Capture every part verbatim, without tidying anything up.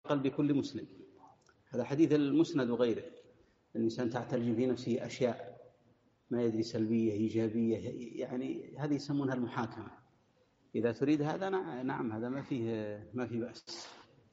قلب كل مسلم. هذا حديث المسند وغيره. الإنسان تعترج في نفسه أشياء ما يدري سلبية إيجابية، يعني هذه يسمونها المحاكمة. إذا تريد هذا نعم هذا ما فيه ما في بأس.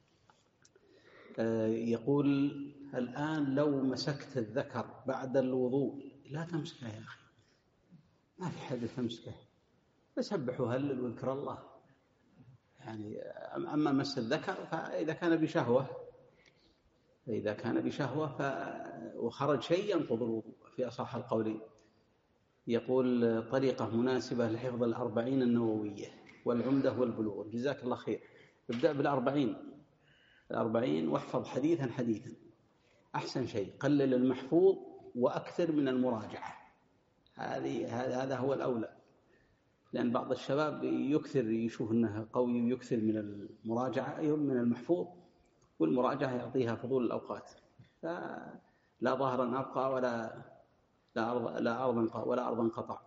يقول الآن لو مسكت الذكر بعد الوضوء لا تمسكه يا أخي، ما في حد تمسكه، فسبح وهلل واذكر الله. يعني أما مس الذكر فإذا كان بشهوة فإذا كان بشهوة ف... وخرج شيء ينقض الوضوء في أصح القولين. يقول طريقة مناسبة لحفظ الأربعين النووية والعمدة والبلوغ. جزاك الله خير. ابدأ بالأربعين الأربعين واحفظ حديثا حديثا، أحسن شيء قلل المحفوظ وأكثر من المراجعة. هذه هذا هو الأولى، لأن بعض الشباب يكثر يشوف أنه قوي ويكثر من المراجعة من المحفوظ، والمراجعة يعطيها فضول الأوقات. لا ظهرا أبقى ولا لا أرض لا أرضا ولا أرضا قطع.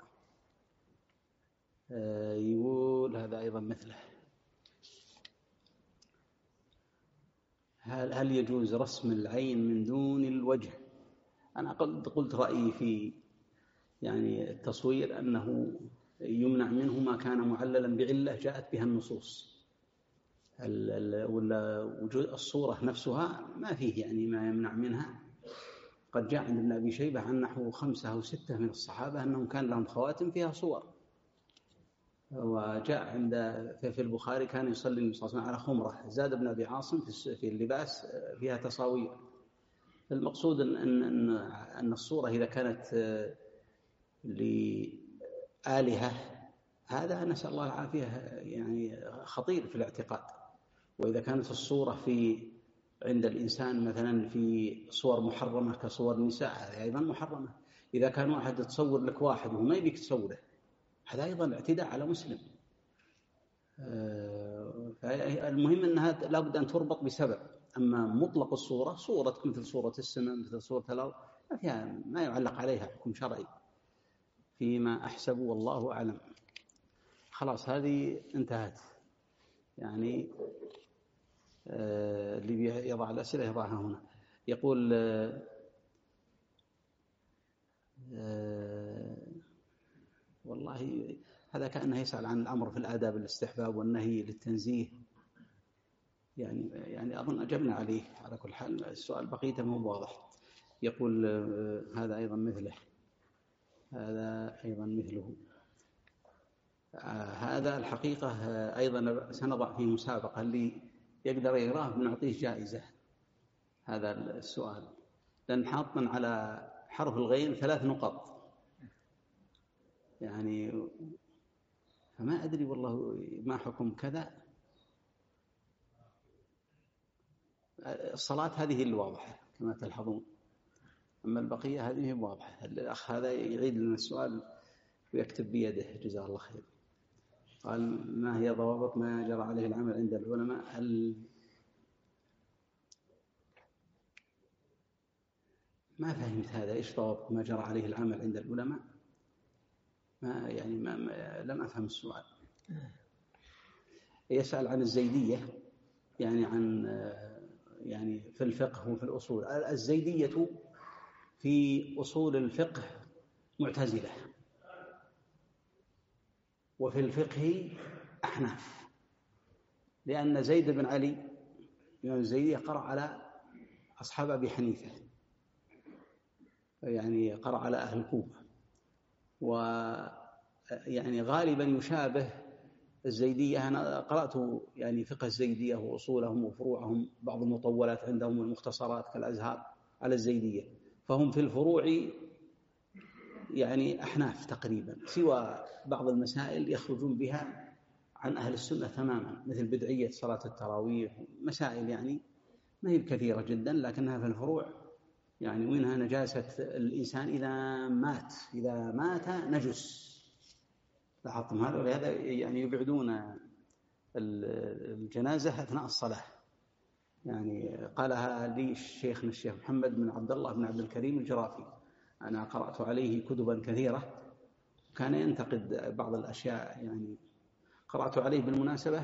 يقول هذا أيضا مثله. هل هل يجوز رسم العين من دون الوجه؟ أنا قلت قلت رأيي في يعني التصوير أنه يمنع منه ما كان معللا بعلة جاءت بها النصوص، ولا وجود الصورة نفسها ما فيه يعني ما يمنع منها. قد جاء عند ابن أبي شيبة عن نحو خمسة أو ستة من الصحابة أنهم كان لهم خواتم فيها صور، وجاء عند في البخاري كان يصلي النبي صلى الله عليه وسلم على خمرة، زاد ابن أبي عاصم في اللباس فيها تصاوير. المقصود أن أن أن الصورة إذا كانت لآلهة هذا نسأل الله العافية يعني خطير في الاعتقاد. وإذا كانت الصورة في عند الإنسان مثلا في صور محرمة كصور النساء هذه أيضا محرمة. إذا كان واحد تصور لك واحد وما يبيك تصوره هذا أيضا اعتداء على مسلم. المهم أنها لابد أن تربط بسبب. أما مطلق الصورة صورة مثل صورة السماء مثل صورة الأرض ما فيها ما يعلق عليها حكم شرعي فيما أحسب والله أعلم. خلاص هذه انتهت. يعني اللي يضع الأسئلة يضعها هنا. يقول والله هذا كأنه يسأل عن الأمر في الآداب الاستحباب والنهي للتنزيه، يعني يعني أظن أجبنا عليه. على كل حال السؤال بقيته مو واضح. يقول هذا أيضا مثله هذا أيضا مثله هذا الحقيقة أيضا سنضع في مسابقة اللي يقدر يقراه بنعطيه جائزة. هذا السؤال لأن حاطا على حرف الغين ثلاث نقط، يعني فما أدري والله ما حكم كذا. الصلاة هذه الواضحة كما تلحظون، أما البقية هذه واضحة. الأخ هذا يعيد لنا السؤال ويكتب بيده جزاه الله خير. قال ما هي ضوابط ما جرى عليه العمل عند العلماء؟ هل ما فهمت هذا؟ إيش ضوابط ما جرى عليه العمل عند العلماء؟ ما يعني ما, ما لم أفهم السؤال. يسأل عن الزيدية، يعني عن يعني في الفقه وفي الأصول. الزيدية في أصول الفقه معتزلة، وفي الفقه أحناف، لأن زيد بن علي يعني الزيدية قرأ على أصحاب أبي حنيفة، يعني قرأ على أهل الكوفة، ويعني غالبا يشابه الزيدية. أنا قرأت يعني فقه الزيدية وأصولهم وفروعهم، بعض المطولات عندهم والمختصرات كالأزهار على الزيدية، فهم في الفروع يعني أحناف تقريبا، سوى بعض المسائل يخرجون بها عن أهل السنة تماما، مثل بدعية صلاة التراويح، مسائل يعني ما هي كثيرة جدا لكنها في الفروع يعني منها نجاسة الإنسان إذا مات إذا مات نجس. لاحظتم هذا؟ ولهذا يعني يبعدون الجنازة أثناء الصلاة. يعني قالها لي شيخنا الشيخ محمد بن عبد الله بن عبد الكريم الجرافي، أنا قرأت عليه كتبا كثيرة، كان ينتقد بعض الأشياء. يعني قرأت عليه بالمناسبة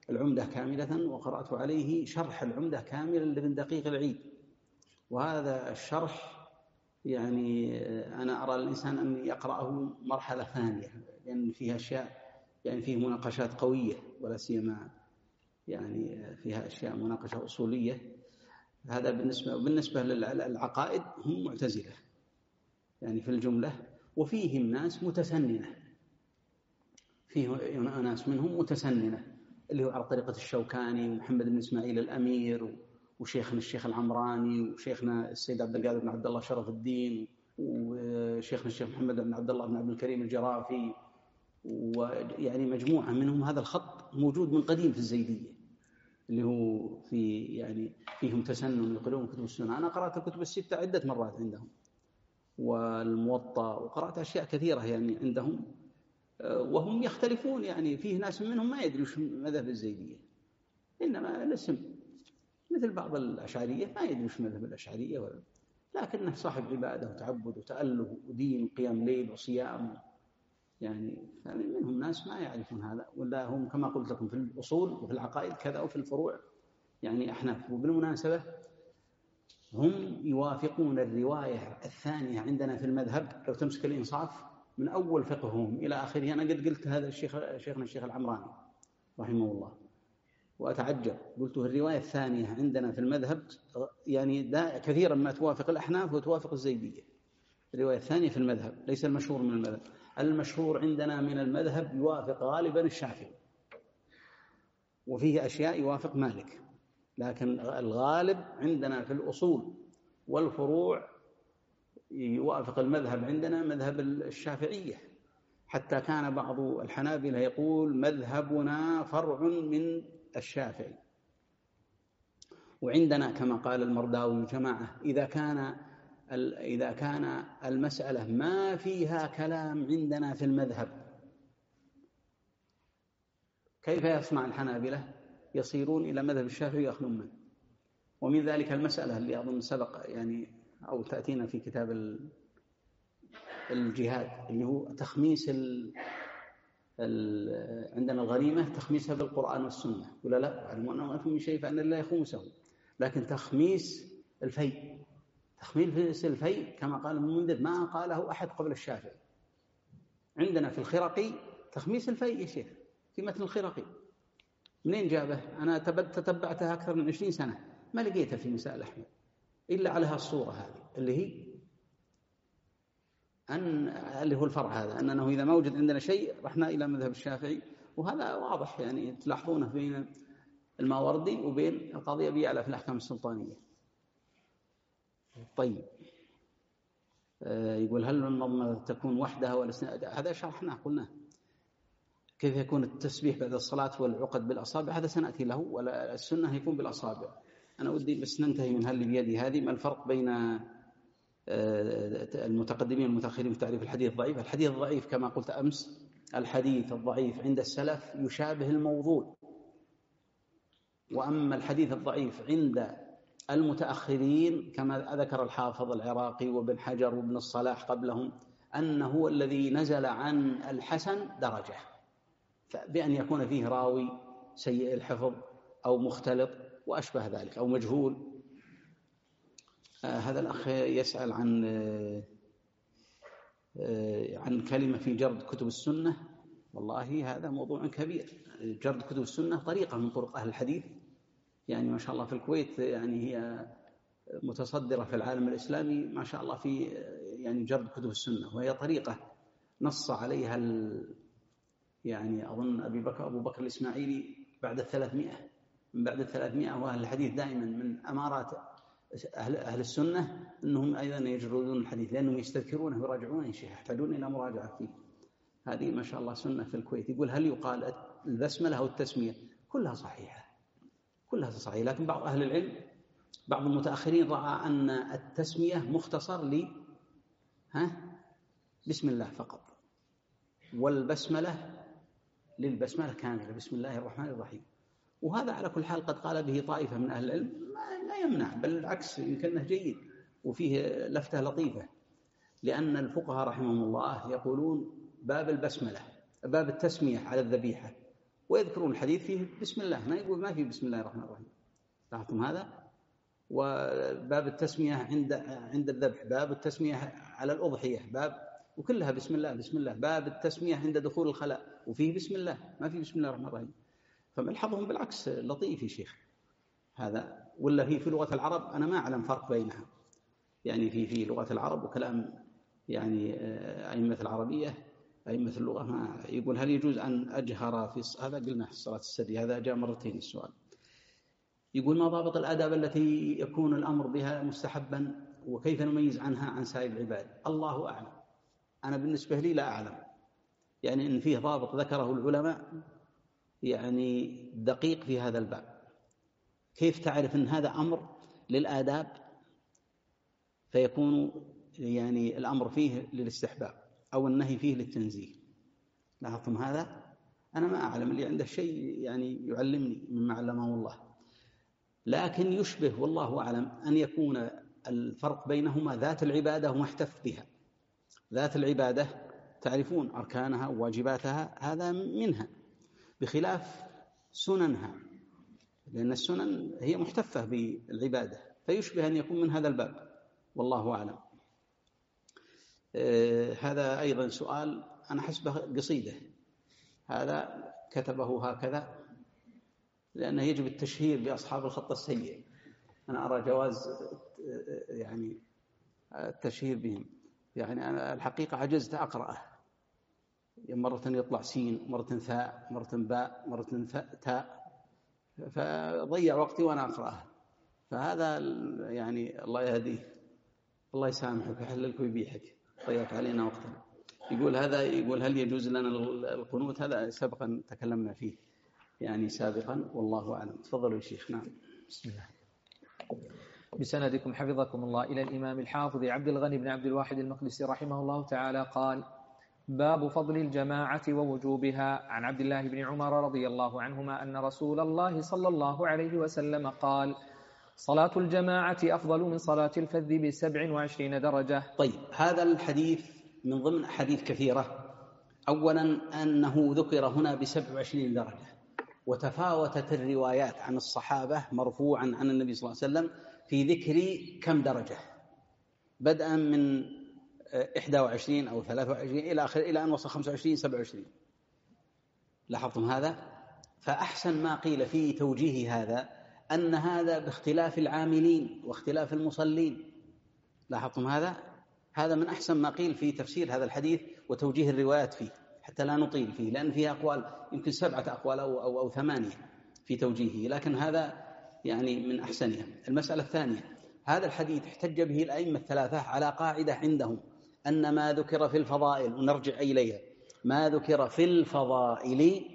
العمدة كاملة، وقرأت عليه شرح العمدة كاملا لابن دقيق العيد، وهذا الشرح يعني أنا أرى الإنسان أن يقرأه مرحلة ثانية، لأن فيها أشياء يعني فيه مناقشات قوية، ولا سيما يعني فيها أشياء مناقشة أصولية. هذا بالنسبة بالنسبة للعقائد هم معتزلة يعني في الجملة، وفيهم ناس متسننة، فيه ناس منهم متسننة اللي هو على طريقة الشوكاني ومحمد بن إسماعيل الأمير وشيخنا الشيخ العمراني وشيخنا السيد عبد القادر بن عبد الله شرف الدين وشيخنا الشيخ محمد بن عبد الله بن عبد الكريم الجرافي، ويعني مجموعة منهم. هذا الخط موجود من قديم في الزيدية اللي هو في يعني فيهم تسنن يقرؤون كتب السنة. أنا قرأت الكتب الستة عدة مرات عندهم، والموطأ، وقرأت أشياء كثيرة يعني عندهم، وهم يختلفون يعني فيه ناس منهم ما يدري وش مذهب الزيدية، إنما الاسم مثل بعض الأشعرية ما يدري وش مذهب الأشعرية ولا، لكنه صاحب عبادة وتعبد وتأله ودين وقيام ليل وصيام يعني منهم ناس ما يعرفون هذا، ولا هم كما قلت لكم في الأصول وفي العقائد كذا وفي الفروع يعني أحناف. وبالمناسبة هم يوافقون الرواية الثانية عندنا في المذهب، لو تمسك الإنصاف من أول فقههم إلى آخره. أنا قد قلت هذا الشيخ شيخنا الشيخ العمراني رحمه الله، وأتعجب قلته الرواية الثانية عندنا في المذهب يعني كثيرا ما توافق الأحناف وتوافق الزيدية. الرواية الثانية في المذهب ليس المشهور من المذهب، المشهور عندنا من المذهب يوافق غالبا الشافعي، وفيه أشياء يوافق مالك، لكن الغالب عندنا في الأصول والفروع يوافق المذهب عندنا مذهب الشافعية، حتى كان بعض الحنابلة يقول مذهبنا فرع من الشافعي. وعندنا كما قال المرداوي جماعة إذا كان إذا كان المسألة ما فيها كلام عندنا في المذهب كيف يصنع الحنابلة؟ يصيرون إلى مذهب الشافعي ويأخذون منه. ومن ذلك المسألة اللي أظن سبق يعني أو تأتينا في كتاب الجهاد اللي هو تخميس ال ال عندنا الغنيمة تخميسها بالقرآن والسنة، ولا لا؟ علموا أنه ما في شيء فأن الله يخمسه، لكن تخميس الفيء تخميس الفيء كما قال المنذر ما قاله أحد قبل الشافعي. عندنا في الخرقي تخميس الفيء يا شيخ في متن الخرقي، منين جابه؟ أنا تتبعتها أكثر من عشرين سنة ما لقيتها في مسائل أحمد إلا على الصورة هذه اللي هي أن اللي هو الفرع هذا أنه إذا ما وجد عندنا شيء رحنا إلى مذهب الشافعي، وهذا واضح يعني تلاحظونه بين الماوردي وبين القاضي أبي يعلى في الأحكام السلطانية. طيب يقول هل المضمضة تكون وحدها ولا سنة؟ هذا شرحناه قلنا كيف يكون التسبيح بعد الصلاة والعقد بالأصابع، هذا سنأتي له، ولا السنة يكون بالأصابع. أنا ودي بس ننتهي من هل بيدي هذه. ما الفرق بين المتقدمين والمتأخرين في تعريف الحديث الضعيف؟ الحديث الضعيف كما قلت أمس الحديث الضعيف عند السلف يشابه الموضوع، وأما الحديث الضعيف عند المتأخرين كما ذكر الحافظ العراقي وابن حجر وابن الصلاح قبلهم أنه هو الذي نزل عن الحسن درجة، بأن يكون فيه راوي سيء الحفظ أو مختلط وأشبه ذلك أو مجهول. آه هذا الأخ يسأل عن آه آه عن كلمة في جرد كتب السنة. والله هذا موضوع كبير. جرد كتب السنة طريقة من طرق أهل الحديث، يعني ما شاء الله في الكويت يعني هي متصدرة في العالم الإسلامي ما شاء الله في يعني جرد كتب السنة، وهي طريقة نص عليها ال يعني أظن أبي بكر أبو بكر الإسماعيلي بعد الثلاثمائة، من بعد الثلاثمائة. وأهل الحديث دائما من أمارات أهل, أهل السنة أنهم أيضا يجردون الحديث لأنهم يستذكرونه ويراجعونه، يحتاجون إلى مراجعة فيه. هذه ما شاء الله سنة في الكويت. يقول هل يقال البسملة أو التسمية؟ كلها صحيحة كلها صحيحة، لكن بعض أهل العلم بعض المتأخرين رأى أن التسمية مختصر لي ها بسم الله فقط، والبسملة للبسملة كاملة بسم الله الرحمن الرحيم. وهذا على كل حال قد قال به طائفة من أهل العلم لا يمنع، بل العكس يمكنه جيد وفيه لفتة لطيفة، لأن الفقهاء رحمهم الله يقولون باب البسملة باب التسمية على الذبيحة ويذكرون الحديث فيه بسم الله، ما يقول ما فيه بسم الله الرحمن الرحيم. لاحظتم هذا؟ وباب التسمية عند عند الذبح، باب التسمية على الأضحية، باب وكلها بسم الله بسم الله. باب التسمية عند دخول الخلاء وفيه بسم الله، ما فيه بسم الله الرحمن الرحيم. فملحظهم بالعكس لطيف يا شيخ هذا. ولا في في لغة العرب أنا ما أعلم فرق بينها، يعني في في لغة العرب وكلام يعني أئمة العربية أئمة اللغة ما يقول هل يجوز أن أجهر في هذا؟ قلنا في الصلاة السرية، هذا جاء مرتين السؤال. يقول ما ضابط الآداب التي يكون الأمر بها مستحبا وكيف نميز عنها عن سائر العباد؟ الله أعلم، أنا بالنسبة لي لا أعلم، يعني إن فيه ضابط ذكره العلماء يعني دقيق في هذا الباب. كيف تعرف أن هذا أمر للآداب فيكون يعني الأمر فيه للاستحباب أو النهي فيه للتنزيه؟ لاحظتم هذا؟ أنا ما أعلم، اللي عنده شيء يعني يعلمني مما علمه الله، لكن يشبه والله أعلم أن يكون الفرق بينهما ذات العبادة ومحتف بها. ذات العبادة تعرفون أركانها وواجباتها، هذا منها، بخلاف سننها، لأن السنن هي محتفة بالعبادة، فيشبه أن يكون من هذا الباب والله أعلم. آه هذا أيضا سؤال أنا حسبه قصيدة، هذا كتبه هكذا لأنه يجب التشهير بأصحاب الخط السيء. أنا أرى جواز يعني التشهير بهم، يعني أنا الحقيقة عجزت أقرأه، مرة يطلع سين، مرة ثاء، مرة باء، مرة تاء، فضيع وقتي وأنا أقرأه. فهذا يعني الله يهديه، الله يسامحك ويحللك ويبيحك، ضيعت علينا وقتنا. يقول هذا يقول هل يجوز لنا القنوت؟ هذا سبقا تكلمنا فيه يعني سابقا والله أعلم. تفضلوا يا شيخ. نعم. بسم الله. بسندكم حفظكم الله إلى الإمام الحافظ عبد الغني بن عبد الواحد المقدسي رحمه الله تعالى قال: باب فضل الجماعة ووجوبها. عن عبد الله بن عمر رضي الله عنهما أن رسول الله صلى الله عليه وسلم قال: صلاة الجماعة أفضل من صلاة الفذ بسبع وعشرين درجة. طيب، هذا الحديث من ضمن حديث كثيرة. أولا أنه ذكر هنا بسبع وعشرين درجة، وتفاوتت الروايات عن الصحابة مرفوعا عن النبي صلى الله عليه وسلم في ذكر كم درجة، بدءا من إحدى وعشرين أو ثلاثة وعشرين إلى آخر، إلى أن وصل خمسة وعشرين سبعة وعشرين. لاحظتم هذا؟ فأحسن ما قيل في توجيه هذا أن هذا باختلاف العاملين واختلاف المصلين. لاحظتم هذا؟ هذا من أحسن ما قيل في تفسير هذا الحديث وتوجيه الروايات فيه، حتى لا نطيل فيه، لأن فيه أقوال يمكن سبعة أقوال أو, أو, أو ثمانية في توجيهه، لكن هذا يعني من أحسنها. المسألة الثانية، هذا الحديث احتج به الأئمة الثلاثة على قاعدة عندهم أن ما ذكر في الفضائل، ونرجع إليها، ما ذكر في الفضائل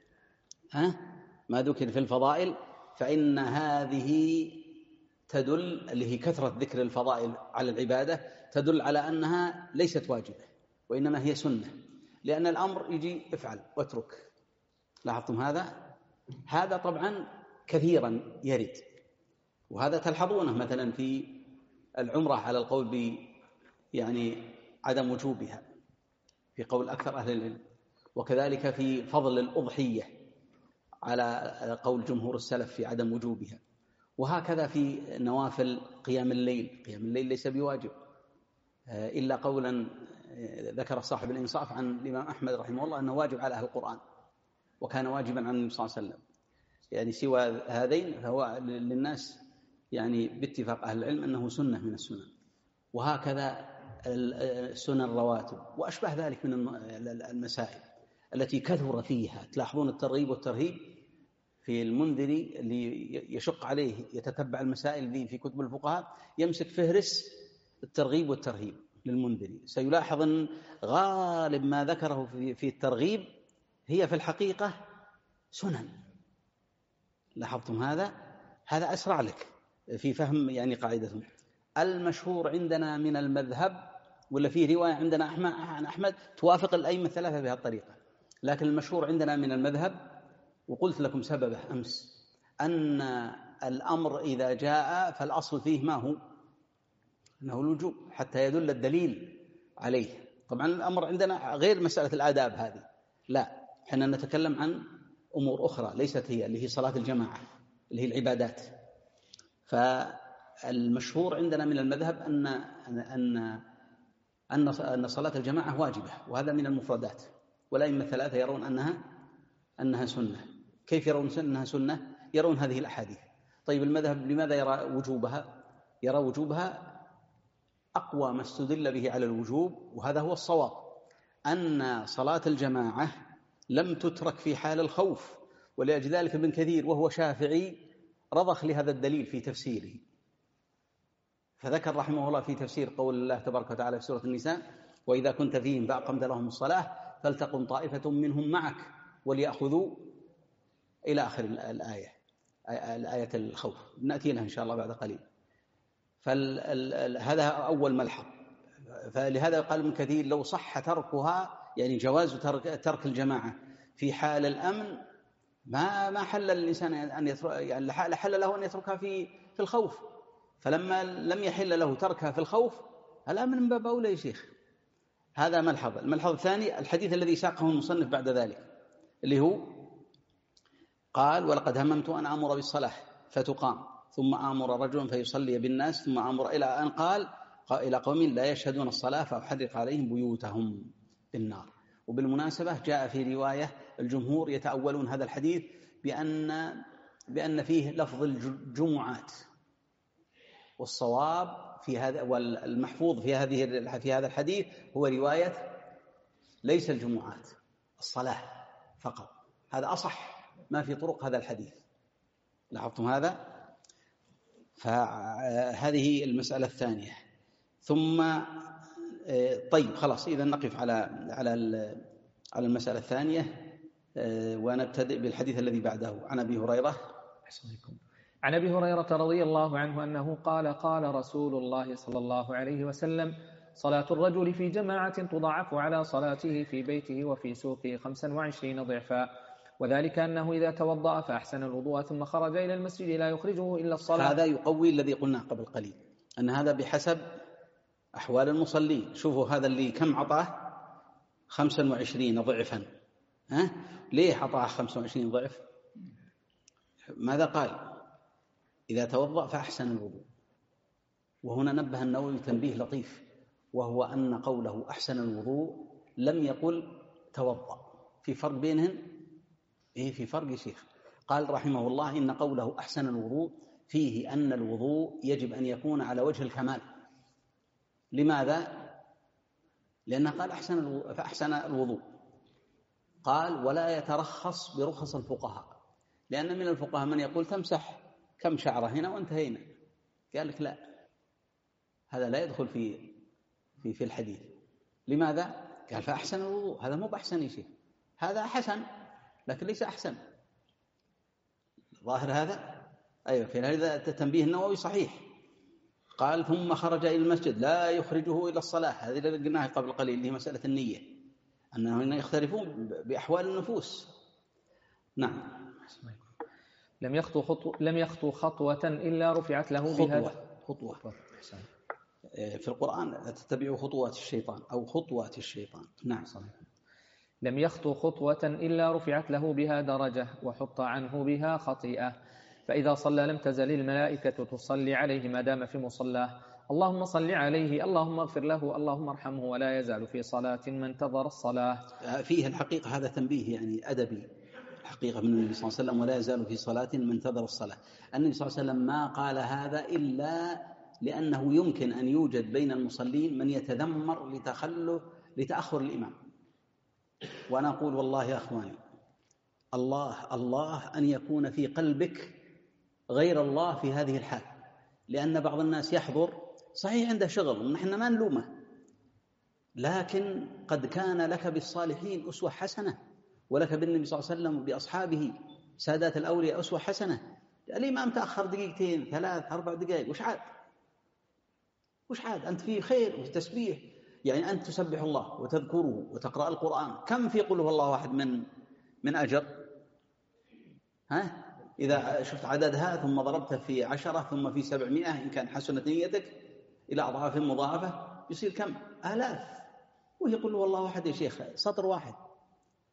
ها ما ذكر في الفضائل فإن هذه تدل، اللي هي كثرة ذكر الفضائل على العبادة، تدل على أنها ليست واجبة وإنما هي سنة، لأن الأمر يجي افعل واترك. لاحظتم هذا؟ هذا طبعا كثيرا يرد، وهذا تلحظونه مثلا في العمرة على القول ب يعني عدم وجوبها في قول أكثر أهل العلم، وكذلك في فضل الأضحية على قول جمهور السلف في عدم وجوبها، وهكذا في نوافل قيام الليل. قيام الليل ليس بواجب إلا قولا ذكر صاحب الإنصاف عن الإمام أحمد رحمه الله أنه واجب على أهل القرآن، وكان واجبا عن النبي صلى الله عليه وسلم. يعني سوى هذين فهو للناس يعني باتفاق أهل العلم أنه سنة من السنن، وهكذا السنن الرواتب وأشبه ذلك من المسائل التي كثر فيها. تلاحظون الترغيب والترهيب في المنذري اللي يشق عليه يتتبع المسائل دي في كتب الفقهاء، يمسك فهرس الترغيب والترهيب للمنذري، سيلاحظ أن غالب ما ذكره في الترغيب هي في الحقيقة سنن. لاحظتم هذا؟ هذا أسرع لك في فهم يعني قاعدتهم. المشهور عندنا من المذهب، ولا في رواية عندنا عن أحمد توافق الأئمة الثلاثة بهذه الطريقة، لكن المشهور عندنا من المذهب، وقلت لكم سببه أمس، أن الأمر إذا جاء فالأصل فيه ما هو؟ أنه الوجوب حتى يدل الدليل عليه. طبعا الأمر عندنا غير مسألة الآداب هذه، لا، حين نتكلم عن أمور أخرى ليست هي، اللي هي صلاة الجماعة اللي هي العبادات. فالمشهور عندنا من المذهب أن أن أن أن صلاة الجماعة واجبة، وهذا من المفردات، والأئمة الثلاثة يرون أنها أنها سنة. كيف يرون أنها سنة؟ يرون هذه الأحاديث. طيب المذهب لماذا يرى وجوبها؟ يرى وجوبها أقوى ما استدل به على الوجوب، وهذا هو الصواب، أن صلاة الجماعة لم تترك في حال الخوف، ولأجل ذلك ابن كثير وهو شافعي رضخ لهذا الدليل في تفسيره، فذكر رحمه الله في تفسير قول الله تبارك وتعالى في سورة النساء: وإذا كنت فيهم فأقمت لهم الصلاة فلتقم طائفة منهم معك وليأخذوا إلى آخر الآية، الآية الخوف، نأتي لها إن شاء الله بعد قليل. فهذا أول ملحظ. فلهذا قال ابن كثير: لو صح تركها، يعني جواز ترك, ترك الجماعة في حال الأمن، ما ما حل الإنسان أن يترك، يعني لحل له أن يتركها في في الخوف. فلما لم يحل له تركها في الخوف، الأمن من باب أولى يا شيخ. هذا ملحظ. الملحظ الثاني الحديث الذي ساقه المصنف بعد ذلك، اللي هو قال: ولقد هممت أن آمر بالصلاة فتقام ثم آمر رجلا فيصلي بالناس ثم آمر، إلى أن قال: إلى قوم لا يشهدون الصلاة فأحرق عليهم بيوتهم بالنار. وبالمناسبة جاء في رواية الجمهور يتأولون هذا الحديث بأن بأن فيه لفظ الجمعات، والصواب في هذا والمحفوظ في هذه في هذا الحديث هو رواية ليس الجمعات، الصلاة فقط. هذا أصح ما في طرق هذا الحديث. لاحظتم هذا؟ فهذه المسألة الثانية. ثم طيب خلاص، إذا نقف على على على المسألة الثانية ونبتدئ بالحديث الذي بعده. عن أبي هريرة عن أبي هريرة رضي الله عنه أنه قال: قال رسول الله صلى الله عليه وسلم: صلاة الرجل في جماعة تضاعف على صلاته في بيته وفي سوقه خمسا وعشرين ضعفا، وذلك أنه إذا توضأ فأحسن الوضوء ثم خرج إلى المسجد لا يخرجه إلا الصلاة. هذا يقوي الذي قلناه قبل قليل، أن هذا بحسب أحوال المصلين. شوفوا هذا اللي كم عطاه؟ خمسا وعشرين ضعفا. ها؟ ليه عطاه خمسا وعشرين ضعف؟ ماذا قال؟ إذا توضأ فأحسن الوضوء. وهنا نبه النووي تنبيه لطيف، وهو أن قوله أحسن الوضوء لم يقل توضأ. في فرق بينهن؟ إيه في فرق يا شيخ. قال رحمه الله: إن قوله أحسن الوضوء فيه أن الوضوء يجب أن يكون على وجه الكمال. لماذا؟ لأنه قال أحسن الوضوء فأحسن الوضوء. قال: ولا يترخص برخص الفقهاء، لأن من الفقهاء من يقول تمسح كم شعرة هنا وانتهينا. قال لك لا، هذا لا يدخل في في في الحديث. لماذا؟ قال: فأحسن الوضوء. هذا مو بأحسن شيء، هذا حسن لكن ليس أحسن. ظاهر هذا؟ أيوة. في هذا تنبيه النووي صحيح. قال: ثم خرج إلى المسجد لا يخرجه إلى الصلاة. هذه اللي قلناها قبل قليل، اللي هي مسألة النية، أنهم يختلفون بأحوال النفوس. نعم. لم يخطو خطوة لم يخطو خطوة إلا رفعت له بها خطوة. خطوة. في القرآن تتبعوا خطوات الشيطان أو خطوات الشيطان. نعم. صحيح. لم يخطو خطوة إلا رفعت له بها درجة وحط عنه بها خطيئة، فإذا صلى لم تزل الملائكة تصلي عليه ما دام في مصلاه: اللهم صل عليه، اللهم اغفر له، اللهم ارحمه، ولا يزال في صلاة ما انتظر الصلاة. فيه الحقيقة هذا تنبيه يعني أدبي حقيقة من النبي صلى الله عليه وسلم: ولا يزال في صلاة ما انتظر الصلاة. النبي صلى الله عليه وسلم ما قال هذا إلا لأنه يمكن أن يوجد بين المصلين من يتذمر لتخلف لتأخر الإمام. وأنا أقول والله يا أخواني، الله الله أن يكون في قلبك غير الله في هذه الحال، لأن بعض الناس يحضر صحيح عنده شغل ونحن ما نلومه، لكن قد كان لك بالصالحين أسوة حسنة، ولك بالنبي صلى الله عليه وسلم وبأصحابه سادات الأولياء أسوة حسنة. الإمام تأخر دقيقتين ثلاث أربع دقائق، وش عاد وش عاد أنت في خير وفي تسبيح، يعني أنت تسبح الله وتذكره وتقرأ القرآن، كم في قل هو الله واحد من من أجر؟ ها؟ إذا شفت عددها ثم ضربتها في عشرة ثم في سبعمائة إن كان حسنت نيتك إلى أضعاف مضاعفة يصير كم؟ آلاف. وهي قل هو الله واحد يا شيخ سطر واحد.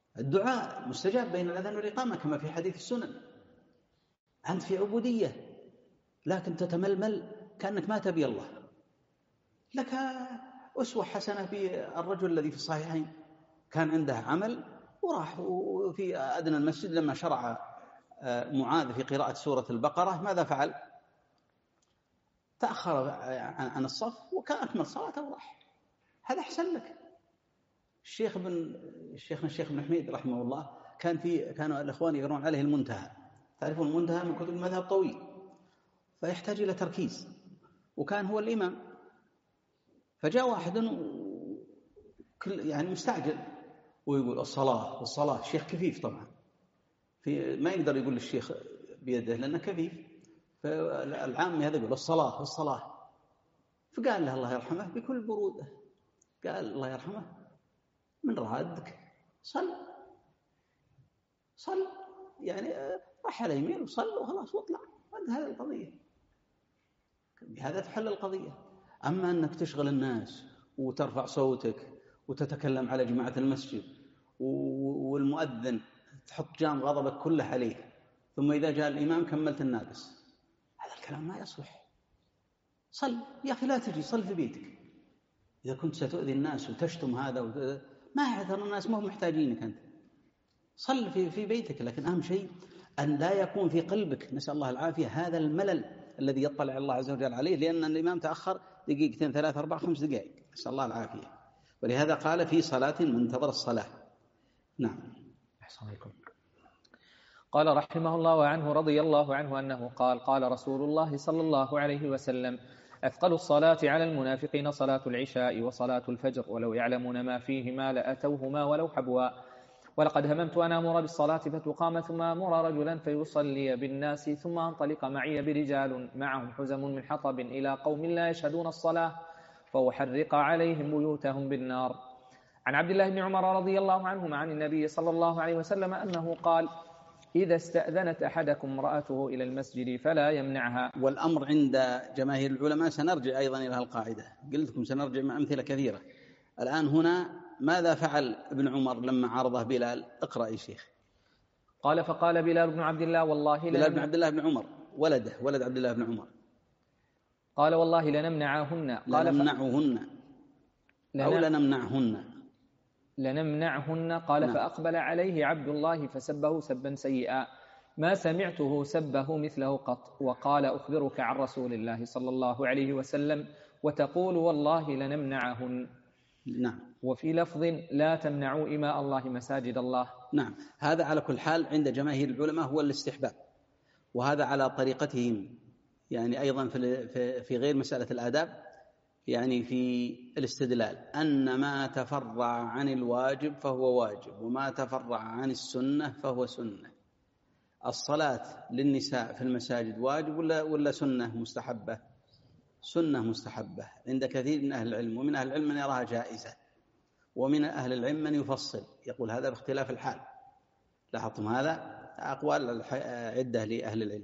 الدعاء مستجاب بين الأذان والإقامة كما في حديث السنن. أنت في عبودية لكن تتململ كأنك ما تبي الله. لك أسوة حسنة في الرجل الذي في الصحيحين كان عنده عمل وراح في أدنى المسجد لما شرع معاذ في قراءة سورة البقرة ماذا فعل؟ تأخر عن الصف وكان أكمل صلاته وراح. هذا أحسن لك. الشيخ بن الشيخنا الشيخ بن حميد رحمه الله كان في كانوا الإخوان يقرون عليه المنتهى. تعرفون المنتهى من كتب المذهب طويل فيحتاج إلى تركيز، وكان هو الإمام. فجاء واحد يعني مستعجل ويقول الصلاة والصلاة. الشيخ كفيف طبعا في ما يقدر يقول للشيخ بيده لأنه كفيف، فالعام هذا يقول الصلاة والصلاة. فقال له الله يرحمه بكل برودة، قال الله يرحمه من رادك صل صل يعني راح على يمين وصل وخلاص واطلع، هذه القضية. بهذا تحل القضية. أما أنك تشغل الناس وترفع صوتك وتتكلم على جماعة المسجد والمؤذن تحط جام غضبك كله عليه، ثم إذا جاء الإمام كملت الناقص، هذا الكلام ما يصلح. صل يا أخي، لا تجي صل في بيتك. إذا كنت ستؤذي الناس وتشتم هذا وت... ما يعذر الناس، ما هم محتاجينك أنت. صل في في بيتك، لكن أهم شيء أن لا يكون في قلبك نسأل الله العافية هذا الملل الذي يطلع الله عز وجل عليه، لأن الإمام تأخر دقيقتين ثلاثة أربعة خمس دقائق نسأل الله العافية. ولهذا قال في صلاة منتظر الصلاة. نعم. أحسن عليكم. قال رحمه الله وعنه رضي الله عنه أنه قال قال رسول الله صلى الله عليه وسلم: أثقل الصلاة على المنافقين صلاة العشاء وصلاة الفجر، ولو يعلمون ما فيهما لأتوهما ولو حبوا. ولقد هممت أن أمر بالصلاة فتقام ثم أمر رجلا فيصلي بالناس ثم أنطلق معي برجال معهم حزم من حطب إلى قوم لا يشهدون الصلاة فأحرق عليهم بيوتهم بالنار. عن عبد الله بن عمر رضي الله عنهما عن النبي صلى الله عليه وسلم أنه قال: إذا استأذنت أحدكم امرأته إلى المسجد فلا يمنعها. والأمر عند جماهير العلماء سنرجع أيضا إلى القاعدة، قلت لكم سنرجع مع أمثلة كثيرة. الآن هنا ماذا فعل ابن عمر لما عارضه بلال؟ اقرأ يا شيخ. قال: فقال بلال بن عبد الله والله بلال بن عبد الله بن عمر ولده ولد عبد الله بن عمر قال: والله لنمنعهن. قال: لنمنعهن أو لنمنعهن لنمنعهن. قال: نعم. فأقبل عليه عبد الله فسبه سبا سيئا ما سمعته سبه مثله قط، وقال: أخبرك عن رسول الله صلى الله عليه وسلم وتقول والله لنمنعهن. نعم. وفي لفظ: لا تمنعوا إماء الله مساجد الله. نعم. هذا على كل حال عند جماهير العلماء هو الاستحباب، وهذا على طريقتهم يعني أيضا في غير مسألة الآداب، يعني في الاستدلال أن ما تفرع عن الواجب فهو واجب وما تفرع عن السنة فهو سنة. الصلاة للنساء في المساجد واجب ولا ولا سنة مستحبة؟ سنة مستحبة عند كثير من أهل العلم، ومن أهل العلم من يراها جائزة، ومن أهل العلم من يفصل يقول هذا باختلاف الحال. لاحظتم هذا؟ أقوال عدة لأهل العلم.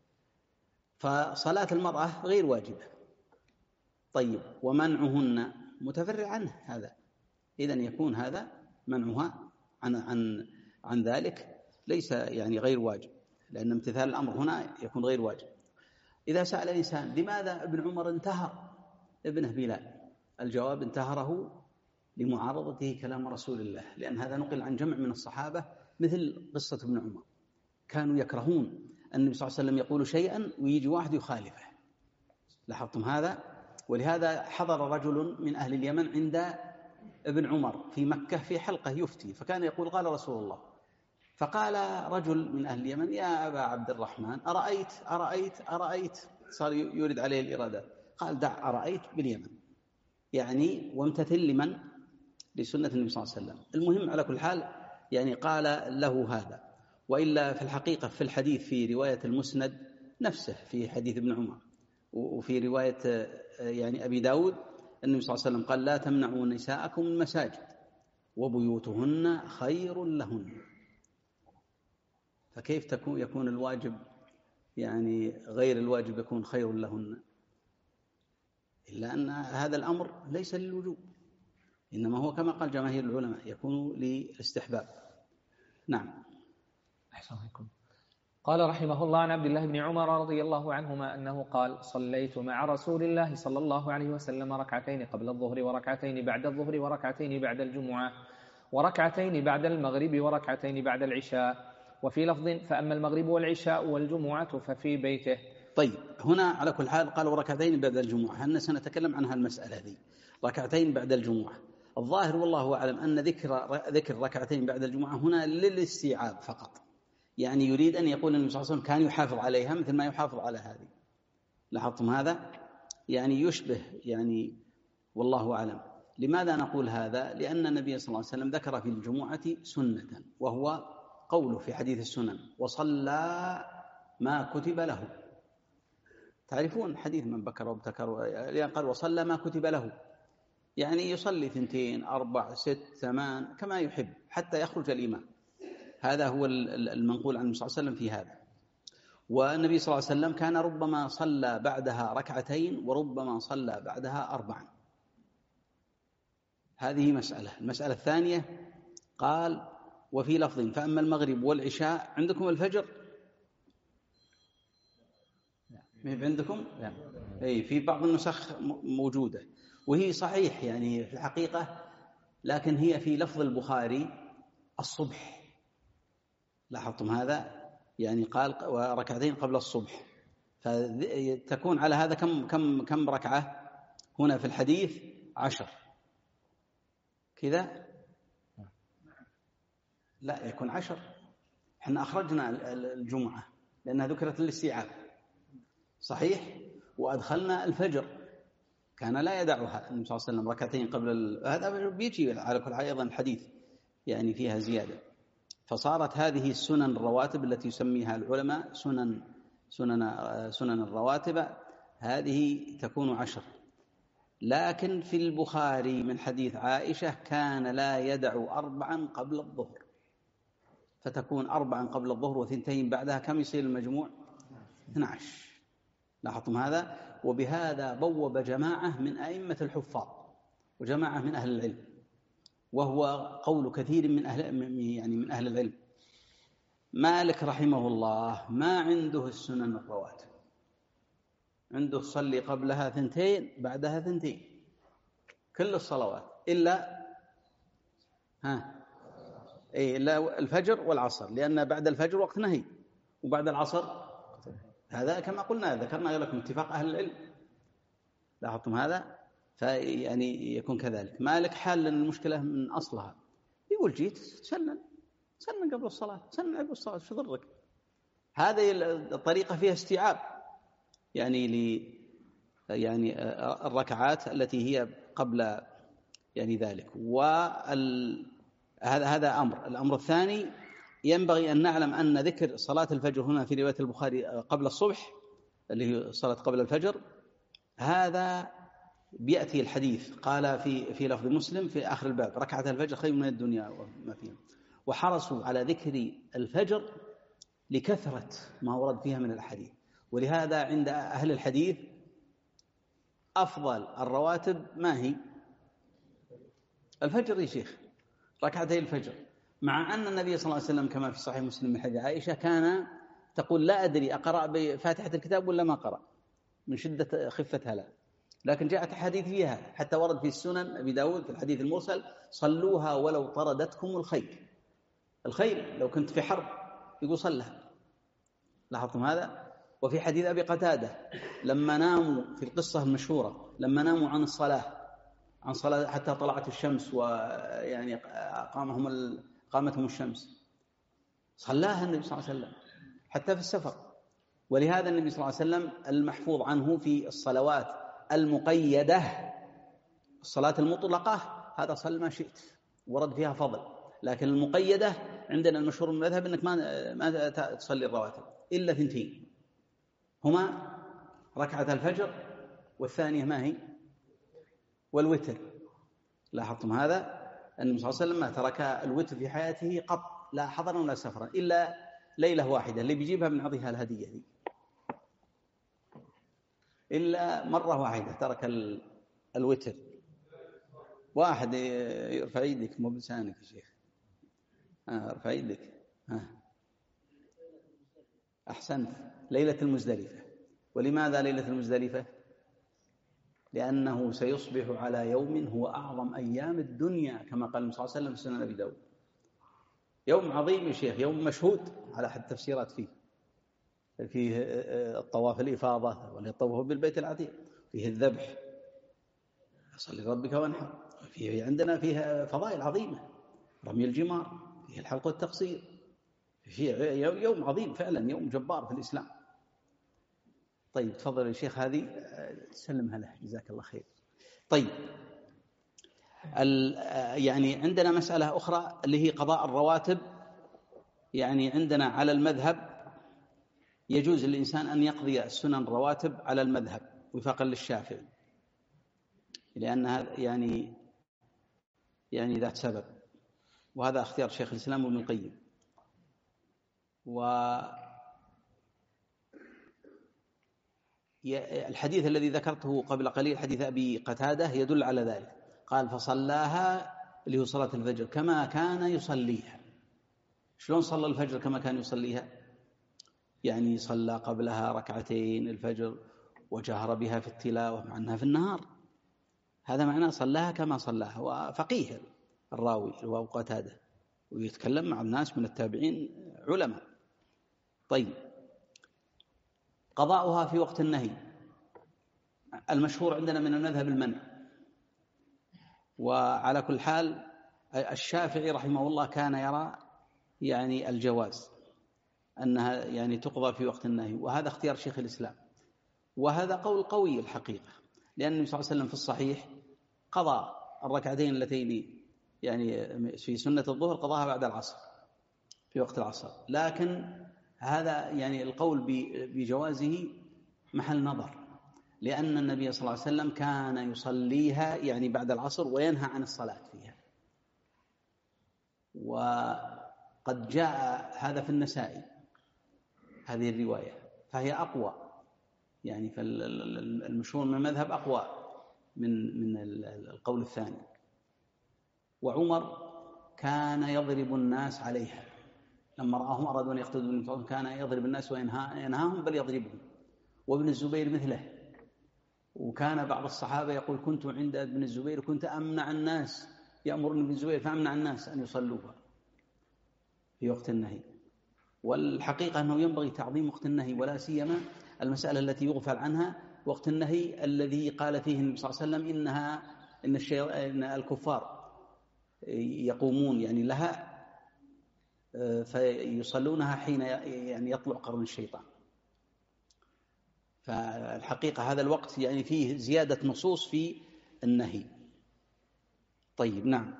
فصلاة المرأة غير واجبة. طيب، ومنعهن متفرع عنه هذا، إذن يكون هذا منعها عن عن عن ذلك ليس يعني غير واجب، لأن امتثال الأمر هنا يكون غير واجب. إذا سأل الإنسان لماذا ابن عمر انتهر ابنه بلال؟ الجواب: انتهره لمعارضته كلام رسول الله، لأن هذا نقل عن جمع من الصحابة مثل قصة ابن عمر، كانوا يكرهون النبي صلى الله عليه وسلم يقول شيئا ويجي واحد يخالفه. لاحظتم هذا؟ ولهذا حضر رجل من أهل اليمن عند ابن عمر في مكة في حلقة يفتي، فكان يقول قال رسول الله. فقال رجل من أهل اليمن: يا أبا عبد الرحمن، أرأيت أرأيت أرأيت صار يورد عليه الإرادات. قال: دع أرأيت باليمن، يعني وامتثل لمن؟ لسنة النبي صلى الله عليه وسلم. المهم على كل حال يعني قال له هذا. وإلا في الحقيقة في الحديث في رواية المسند نفسه في حديث ابن عمر، وفي رواية يعني أبي داود النبي صلى الله عليه وسلم قال: لا تمنعوا نساءكم المساجد وبيوتهن خير لهن. فكيف تكون يكون الواجب يعني غير الواجب يكون خير لهن؟ إلا أن هذا الأمر ليس للوجوب، إنما هو كما قال جماهير العلماء يكون للاستحباب. نعم. أحسن عليكم. قال رحمه الله عن عبد الله بن عمر رضي الله عنهما أنه قال: صليت مع رسول الله صلى الله عليه وسلم ركعتين قبل الظهر وركعتين بعد الظهر وركعتين بعد الجمعة وركعتين بعد المغرب وركعتين بعد العشاء. وفي لفظ: فأما المغرب والعشاء والجمعة ففي بيته. طيب، هنا على كل حال قالوا ركعتين بعد الجمعة، هل سنتكلم عن هالمسألة هذه، ركعتين بعد الجمعة. الظاهر والله أعلم أن ذكر ذكر ركعتين بعد الجمعة هنا للاستيعاب فقط، يعني يريد أن يقول النبي صلى الله عليه وسلم كان يحافظ عليها مثل ما يحافظ على هذه. لاحظتم هذا؟ يعني يشبه، يعني والله أعلم. لماذا نقول هذا؟ لأن النبي صلى الله عليه وسلم ذكر في الجمعة سنة، وهو قوله في حديث السنن: وصلى ما كتب له. تعرفون حديث من بكر وابتكر، يعني قال وصلى ما كتب له، يعني يصلي ثنتين أربع ست ثمان كما يحب حتى يخرج الإمام. هذا هو المنقول عن النبي صلى الله عليه وسلم في هذا. والنبي صلى الله عليه وسلم كان ربما صلى بعدها ركعتين وربما صلى بعدها أربعا. هذه مسألة. المسألة الثانية قال: وفي لفظ: فأما المغرب والعشاء. عندكم الفجر؟ ما عندكم؟ لا. أي في بعض النسخ موجودة، وهي صحيح يعني في الحقيقة، لكن هي في لفظ البخاري الصبح. لاحظتم هذا؟ يعني قال وركعتين قبل الصبح، فتكون على هذا كم كم كم ركعة هنا في الحديث؟ عشر كذا؟ لا، يكون عشر. احنا أخرجنا الجمعة لأنها ذكرت للاستيعاب، صحيح، وأدخلنا الفجر، كان لا يدعها النبي صلى الله عليه وسلم ركعتين قبل ال... هذا بيجي على كل حال أيضا الحديث يعني فيها زيادة. فصارت هذه السنن الرواتب التي يسميها العلماء سنن سنن سنن الرواتب، هذه تكون عشر. لكن في البخاري من حديث عائشة كان لا يدع أربعا قبل الظهر، فتكون أربعا قبل الظهر وثنتين بعدها، كم يصير المجموع؟ اثني عشر. لاحظتم هذا؟ وبهذا بوب جماعة من أئمة الحفاظ وجماعة من أهل العلم، وهو قول كثير من أهل يعني من أهل العلم. مالك رحمه الله ما عنده السنن الرواتب، عنده صلي قبلها ثنتين بعدها ثنتين، كل الصلوات إلا ها إيه إلا الفجر والعصر، لأن بعد الفجر وقت نهي وبعد العصر هذا كما قلنا ذكرنا لكم اتفاق أهل العلم. لاحظتم هذا؟ فيعني يكون كذلك. مالك حال المشكلة من أصلها، يقول جيت تسنن سنن قبل الصلاة، سنن قبل الصلاة، شو ضرك؟ هذه الطريقة فيها استيعاب يعني ل يعني الركعات التي هي قبل يعني ذلك. وهذا هذا أمر. الأمر الثاني، ينبغي أن نعلم أن ذكر صلاة الفجر هنا في رواية البخاري قبل الصبح اللي هي صلاة قبل الفجر، هذا بيأتي الحديث قال في في لفظ مسلم في آخر الباب: ركعة الفجر خير من الدنيا وما فيها. وحرصوا على ذكر الفجر لكثرة ما ورد فيها من الحديث. ولهذا عند أهل الحديث أفضل الرواتب ما هي؟ الفجر يا شيخ، ركعتي الفجر. مع أن النبي صلى الله عليه وسلم كما في صحيح مسلم من حديث عائشة كان تقول: لا أدري أقرأ بفاتحة الكتاب ولا ما قرأ، من شدة خفتها لا. لكن جاءت حديث فيها، حتى ورد في السنن أبي داود في الحديث المرسل: صلوها ولو طردتكم الخيل. الخيل لو كنت في حرب يقول صلها. لاحظتم هذا؟ وفي حديث أبي قتادة لما ناموا في القصة المشهورة، لما ناموا عن الصلاة عن صلاة حتى طلعت الشمس ويعني قامهم قامتهم الشمس، صلاها النبي صلى الله عليه وسلم حتى في السفر. ولهذا النبي صلى الله عليه وسلم المحفوظ عنه في الصلوات المقيدة، الصلاة المطلقة هذا صل ما شئت ورد فيها فضل، لكن المقيدة عندنا المشهور من المذهب أنك ما ما تصلي الرواتب إلا ثنتين، هما ركعة الفجر والثانية ما هي؟ والوتر. لاحظتم هذا؟ النبي صلى الله عليه وسلم ما ترك الوتر في حياته قط، لا حضرا ولا سفرا، إلا ليلة واحدة اللي بيجيبها من عطيها الهدية دي، إلا مرة واحدة ترك الوتر. واحد يرفع يدك مو بلسانك يا شيخ، آه ارفع يدك. ها. أحسنت، ليلة المزدلفة. ولماذا ليلة المزدلفة؟ لأنه سيصبح على يوم هو أعظم أيام الدنيا كما قال النبي صلى الله عليه وسلم في سنن أبي داود. يوم عظيم يا شيخ، يوم مشهود على حد التفسيرات فيه. فيه الطواف الإفاضة والطواف بالبيت العتيق، فيه الذبح صل لربك وانحر، فيه عندنا فيها فضائل عظيمة، رمي الجمار، فيه الحلق والتقصير، فيه يوم عظيم فعلا، يوم جبار في الإسلام. طيب تفضل يا شيخ، هذه سلمها له جزاك الله خير. طيب يعني عندنا مسألة أخرى اللي هي قضاء الرواتب. يعني عندنا على المذهب يجوز للإنسان أن يقضي السنن الرواتب على المذهب وفاقا للشافعي، لأنها يعني يعني ذات سبب، وهذا اختيار شيخ الإسلام ابن القيم. والحديث الذي ذكرته قبل قليل حديث أبي قتادة يدل على ذلك، قال فصلاها اللي هو صلاة الفجر كما كان يصليها. شلون صلى الفجر كما كان يصليها؟ يعني صلى قبلها ركعتين الفجر وجهر بها في التلاوة مع أنها في النهار، هذا معناه صلاها كما صلاها. وفقيه الراوي هو قتادة ويتكلم مع الناس من التابعين علماء. طيب قضاؤها في وقت النهي، المشهور عندنا من المذهب المنع، وعلى كل حال الشافعي رحمه الله كان يرى يعني الجواز أنها يعني تقضى في وقت النهي، وهذا اختيار شيخ الإسلام، وهذا قول قوي الحقيقة، لأن النبي صلى الله عليه وسلم في الصحيح قضى الركعتين اللتين يعني في سنة الظهر قضاها بعد العصر في وقت العصر، لكن هذا يعني القول بجوازه محل نظر، لأن النبي صلى الله عليه وسلم كان يصليها يعني بعد العصر وينهى عن الصلاة فيها، وقد جاء هذا في النسائي هذه الرواية، فهي أقوى يعني، فالمشهور من المذهب أقوى من من القول الثاني. وعمر كان يضرب الناس عليها لما رآهم أرادوا أن يقتدوا بالنبي، كان يضرب الناس وينهاهم بل يضربهم. وابن الزبير مثله، وكان بعض الصحابة يقول كنت عند ابن الزبير كنت أمنع الناس، يأمرني ابن الزبير فأمنع الناس أن يصلوها في وقت النهي. والحقيقة أنه ينبغي تعظيم وقت النهي، ولا سيما المسألة التي يغفل عنها وقت النهي الذي قال فيه النبي صلى الله عليه وسلم إنها إن, إن الكفار يقومون يعني لها فيصلونها حين يعني يطلع قرن الشيطان. فالحقيقة هذا الوقت يعني فيه زيادة نصوص في النهي. طيب نعم.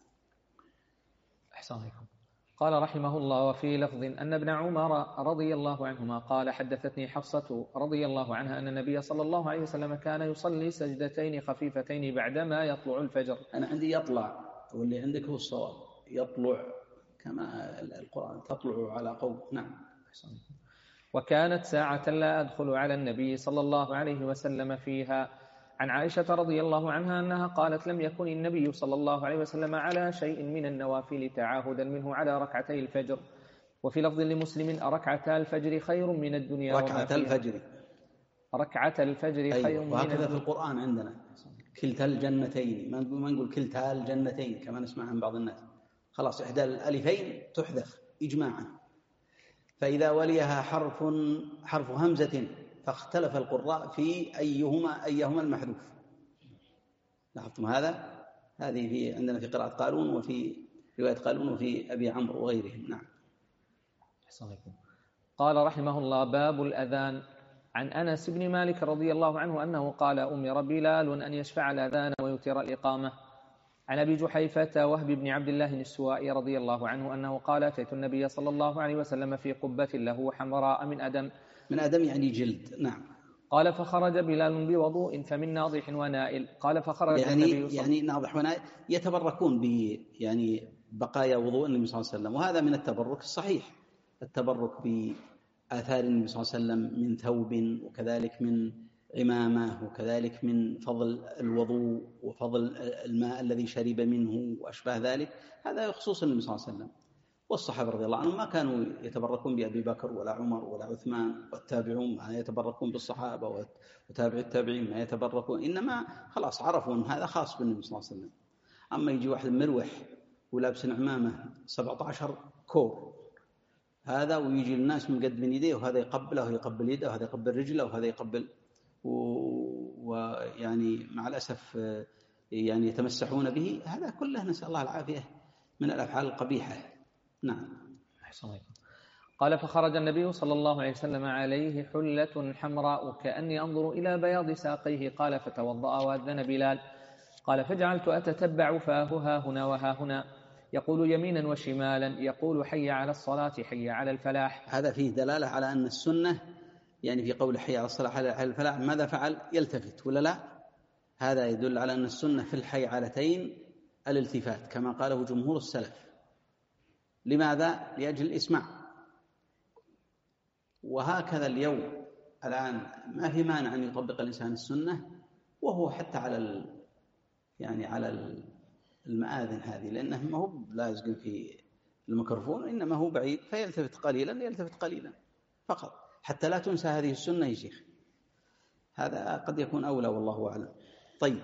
أحسن عليكم. قال رحمه الله وفي لفظ أن ابن عمر رضي الله عنهما قال حدثتني حفصة رضي الله عنها أن النبي صلى الله عليه وسلم كان يصلي سجدتين خفيفتين بعدما يطلع الفجر. أنا عندي يطلع، واللي عندك هو الصواب، يطلع كما القرآن تطلع على قوم. نعم. وكانت ساعة لا أدخل على النبي صلى الله عليه وسلم فيها. عن عائشة رضي الله عنها أنها قالت لم يكن النبي صلى الله عليه وسلم على شيء من النوافل تعاهدا منه على ركعتي الفجر. وفي لفظ لمسلم ركعتا الفجر خير من الدنيا ركعة الفجر ركعة الفجر خير أيوة. من وهكذا في القرآن عندنا كلتا الجنتين، ما نقول كلتا الجنتين كما نسمع عن بعض الناس، خلاص إحدى الألفين تحذف إجماعا، فإذا وليها حرف حرف همزة فاختلف القراء في أيهما أيهما المحذوف. لاحظتم هذا؟ هذه في عندنا في قراءة قالون وفي رواية قالون وفي أبي عمرو وغيرهم. نعم. قال رحمه الله باب الأذان. عن أنس بن مالك رضي الله عنه أنه قال أمر بلال أن يشفع الأذان ويتر الإقامة. عن أبي جحيفة وهب بن عبد الله السوائي رضي الله عنه أنه قال أتيت النبي صلى الله عليه وسلم في قبة له حمراء من أدم. من أدم يعني جلد. نعم. قال فخرج بلال بوضوء فمن ناضح ونائل. قال فخرج يعني النبي صلى يعني ناضح ونائل يتبركون ب يعني بقايا وضوء النبي صلى الله عليه وسلم، وهذا من التبرك الصحيح، التبرك بآثار النبي صلى الله عليه وسلم من ثوب وكذلك من عمامة وكذلك من فضل الوضوء وفضل الماء الذي شرب منه وأشباه ذلك، هذا خصوص النبي صلى الله عليه وسلم. والصحابة رضي الله عنهم ما كانوا يتبركون بأبي بكر ولا عمر ولا عثمان، والتابعون ما يتبركون بالصحابة، وتابع التابعين ما يتبركون، إنما خلاص عرفوا أن هذا خاص بالنبي صلى الله عليه وسلم. أما يجي واحد مروح ولابس عمامة سبعة عشر كور هذا، ويجي الناس من قد من يديه، وهذا يقبله ويقبل يده، وهذا يقبل رجله، وهذا يقبل، ويعني مع الأسف يعني يتمسحون به، هذا كله نسأل الله العافية من الأفعال القبيحة. نعم. قال فخرج النبي صلى الله عليه وسلم عليه حلة حمراء كأني أنظر إلى بياض ساقيه. قال فتوضأ وأذن بلال. قال فجعلت أتتبع فاه ها هنا وها هنا، يقول يمينا وشمالا، يقول حي على الصلاة حي على الفلاح. هذا فيه دلالة على أن السنة يعني في قول حي على الصلاة حي على الفلاح ماذا فعل؟ يلتفت ولا لا؟ هذا يدل على أن السنة في الحيعلتين الالتفات كما قاله جمهور السلف. لماذا؟ لأجل الإسماع. وهكذا اليوم الآن ما في مانع أن يطبق الإنسان السنة وهو حتى على ال... يعني على المآذن هذه، لأنه ما هو لازق في الميكروفون، إنما هو بعيد فيلتفت قليلا يلتفت قليلا فقط، حتى لا تنسى هذه السنة يا شيخ. هذا قد يكون أولى والله أعلم. طيب،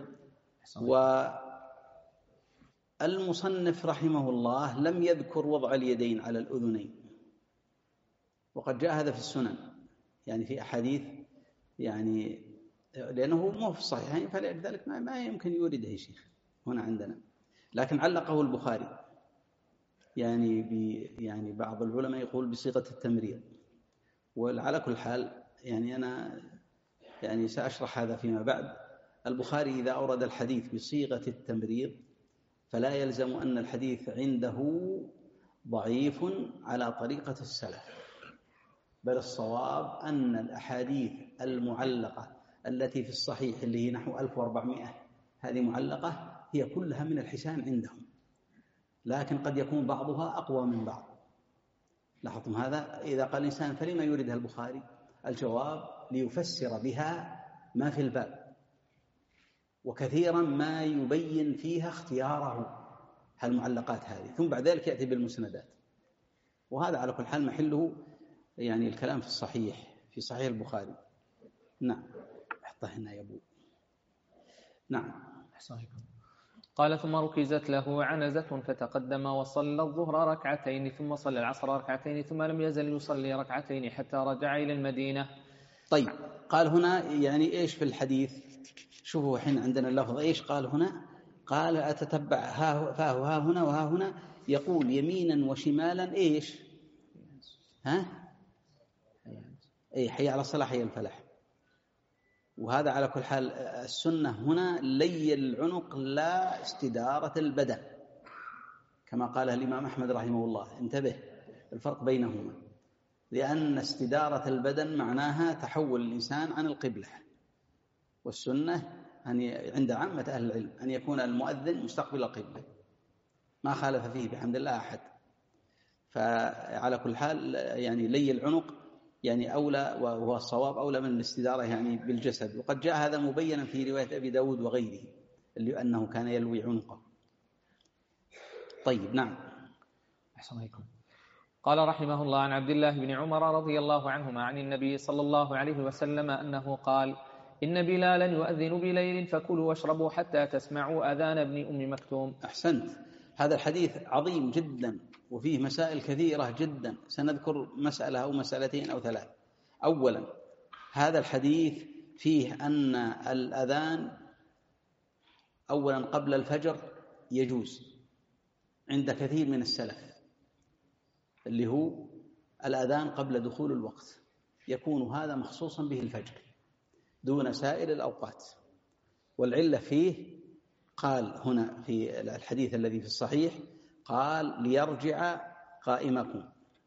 والمصنف رحمه الله لم يذكر وضع اليدين على الأذنين، وقد جاء هذا في السنن يعني في أحاديث، يعني لأنه مو في الصحيحين فلذلك ما, ما يمكن يورده يا شيخ هنا عندنا، لكن علقه البخاري يعني يعني بعض العلماء يقول بصيغة التمريض. وعلى كل حال يعني أنا يعني سأشرح هذا فيما بعد. البخاري إذا أورد الحديث بصيغة التمريض فلا يلزم أن الحديث عنده ضعيف على طريقة السلف، بل الصواب أن الأحاديث المعلقة التي في الصحيح اللي هي نحو ألف وأربعمائة هذه معلقة هي كلها من الحسان عندهم، لكن قد يكون بعضها أقوى من بعض. لاحظتم هذا؟ إذا قال الإنسان فلما يوردها البخاري؟ الجواب ليفسر بها ما في الباب، وكثيرا ما يبين فيها اختياره هالمعلقات هذه، ثم بعد ذلك يأتي بالمسندات. وهذا على كل حال محله يعني الكلام في الصحيح في صحيح البخاري. نعم، احطه هنا يا أبو. نعم. قال ثم ركزت له عنزة فتقدم وصلى الظهر ركعتين ثم صلى العصر ركعتين ثم لم يزل يصلي ركعتين حتى رجع إلى المدينة. طيب، قال هنا يعني إيش في الحديث؟ شوفوا حين عندنا اللفظ إيش قال هنا؟ قال أتتبع ها فاه ها هنا وها هنا، يقول يمينا وشمالا إيش؟ ها؟ أي حي على الصلاة حي الفلاح. وهذا على كل حال السنة هنا لي العنق لا استدارة البدن، كما قاله الإمام أحمد رحمه الله. انتبه الفرق بينهما، لأن استدارة البدن معناها تحول الإنسان عن القبلة، والسنة أن عند عامة أهل العلم أن يكون المؤذن مستقبل القبلة، ما خالف فيه بحمد الله أحد. فعلى كل حال يعني لي العنق يعني أولى، وهو الصواب أولى من الاستدارة يعني بالجسد. وقد جاء هذا مبينا في رواية أبي داود وغيره اللي أنه كان يلوي عنقه. طيب، نعم. أحسن عليكم. قال رحمه الله عن عبد الله بن عمر رضي الله عنهما عن النبي صلى الله عليه وسلم أنه قال إن بلالا يؤذن بليل فكلوا واشربوا حتى تسمعوا أذان ابن أم مكتوم. أحسنت. هذا الحديث عظيم جدا وفيه مسائل كثيرة جدا، سنذكر مسألة أو مسألتين أو ثلاث. أولا، هذا الحديث فيه أن الأذان أولا قبل الفجر يجوز عند كثير من السلف، اللي هو الأذان قبل دخول الوقت، يكون هذا مخصوصا به الفجر دون سائر الأوقات. والعلة فيه قال هنا في الحديث الذي في الصحيح قال ليرجع قائمكم،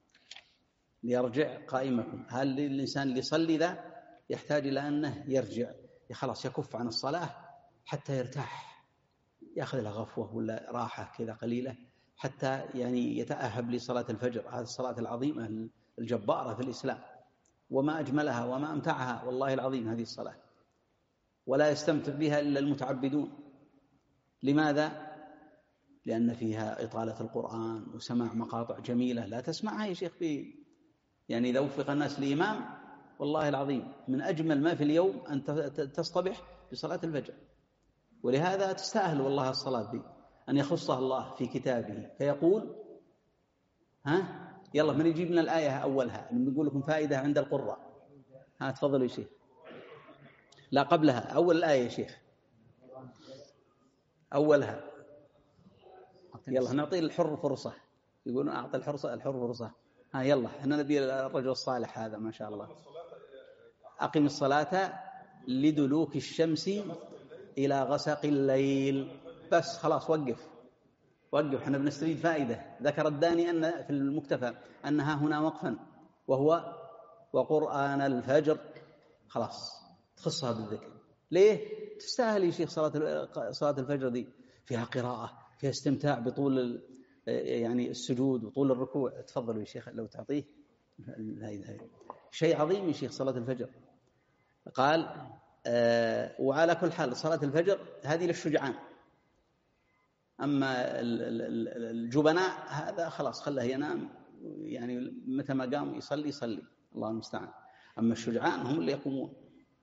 ليرجع قائمكم. هل الإنسان اللي يصلي ذا يحتاج إلى أنه يرجع خلاص يكف عن الصلاة حتى يرتاح، يأخذ له غفوة ولا راحة كذا قليلة حتى يعني يتأهب لصلاة الفجر، هذه الصلاة العظيمة الجبارة في الإسلام، وما أجملها وما أمتعها والله العظيم هذه الصلاة، ولا يستمتع بها إلا المتعبدون. لماذا؟ لأن فيها إطالة القرآن وسماع مقاطع جميلة لا تسمعها يا شيخ في يعني إذا وفق الناس لإمام والله العظيم من أجمل ما في اليوم أن تصطبح بصلاة الفجر. ولهذا تستاهل والله الصلاة دي أن يخصها الله في كتابه فيقول ها يلا من يجيب لنا الآية أولها نقول لكم فائدة عند القراء. ها تفضلوا يا شيخ. لا قبلها أول الآية يا شيخ أولها. يلا نعطي الحر فرصة. يقولون أعطي الحر الحر فرصة. ها يلا احنا نبي الرجل الصالح هذا ما شاء الله. أقم الصلاة لدلوك الشمس إلى غسق الليل. بس خلاص وقف وقف احنا بنستفيد فائدة. ذكر الداني أن في المكتفى أنها هنا وقفا وهو وقرآن الفجر. خلاص تخصها بالذكر. ليه؟ تستاهل يا شيخ صلاة صلاة الفجر دي فيها قراءة فيها استمتاع بطول يعني السجود وطول الركوع. تفضلوا يا شيخ لو تعطيه شيء عظيم يا شيخ صلاة الفجر. قال آه وعلى كل حال صلاة الفجر هذه للشجعان. أما الجبناء هذا خلاص خله ينام يعني متى ما قام يصلي يصلي الله المستعان. أما الشجعان هم اللي يقومون.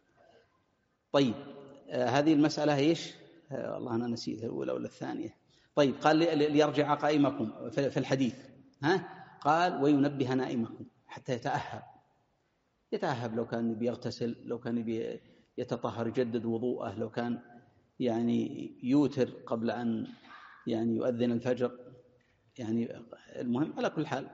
طيب آه هذه المسألة إيش آه والله أنا نسيتها الأولى ولا الثانية. طيب قال ليرجع قائمكم في الحديث ها قال وينبه نائمكم حتى يتأهب. يتأهب لو كان بيغتسل لو كان بي يتطهر يجدد وضوءه لو كان يعني يوتر قبل أن يعني يؤذن الفجر يعني المهم على كل حال.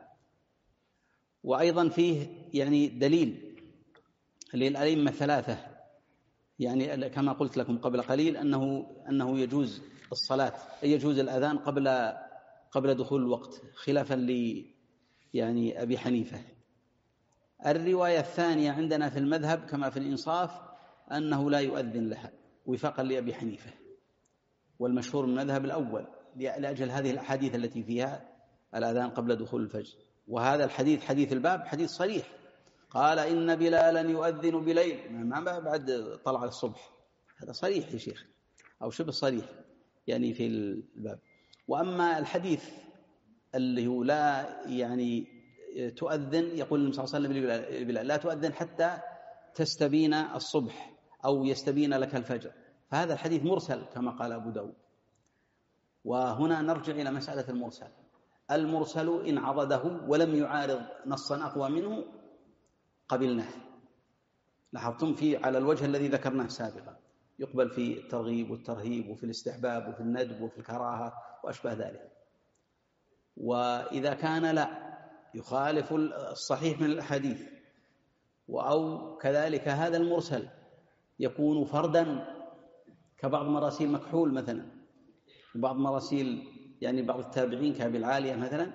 وأيضا فيه يعني دليل للأئمة الثلاثة يعني كما قلت لكم قبل قليل أنه أنه يجوز الصلاة يجوز الأذان قبل قبل دخول الوقت خلافا ل يعني أبي حنيفة. الرواية الثانية عندنا في المذهب كما في الإنصاف أنه لا يؤذن لها وفاقا لأبي حنيفة. والمشهور من المذهب الأول لأجل هذه الأحاديث التي فيها الأذان قبل دخول الفجر. وهذا الحديث حديث الباب حديث صريح قال إن بلالا يؤذن بليل ما بعد طلع الصبح. هذا صريح يا شيخ أو شبه صريح يعني في الباب. وأما الحديث اللي هو لا يعني تؤذن يقول النبي صلى الله عليه وسلم لا تؤذن حتى تستبين الصبح أو يستبين لك الفجر فهذا الحديث مرسل كما قال أبو داود. وهنا نرجع إلى مسألة المرسل. المرسل إن عضده ولم يعارض نصا أقوى منه قبلناه. لاحظتم في على الوجه الذي ذكرناه سابقا يقبل في الترغيب والترهيب وفي الاستحباب وفي الندب وفي الكراهة وأشبه ذلك. وإذا كان لا يخالف الصحيح من الأحاديث أو كذلك هذا المرسل يكون فردا كبعض مراسيل مكحول مثلا وبعض مراسيل يعني بعض التابعين كأبي العالية مثلا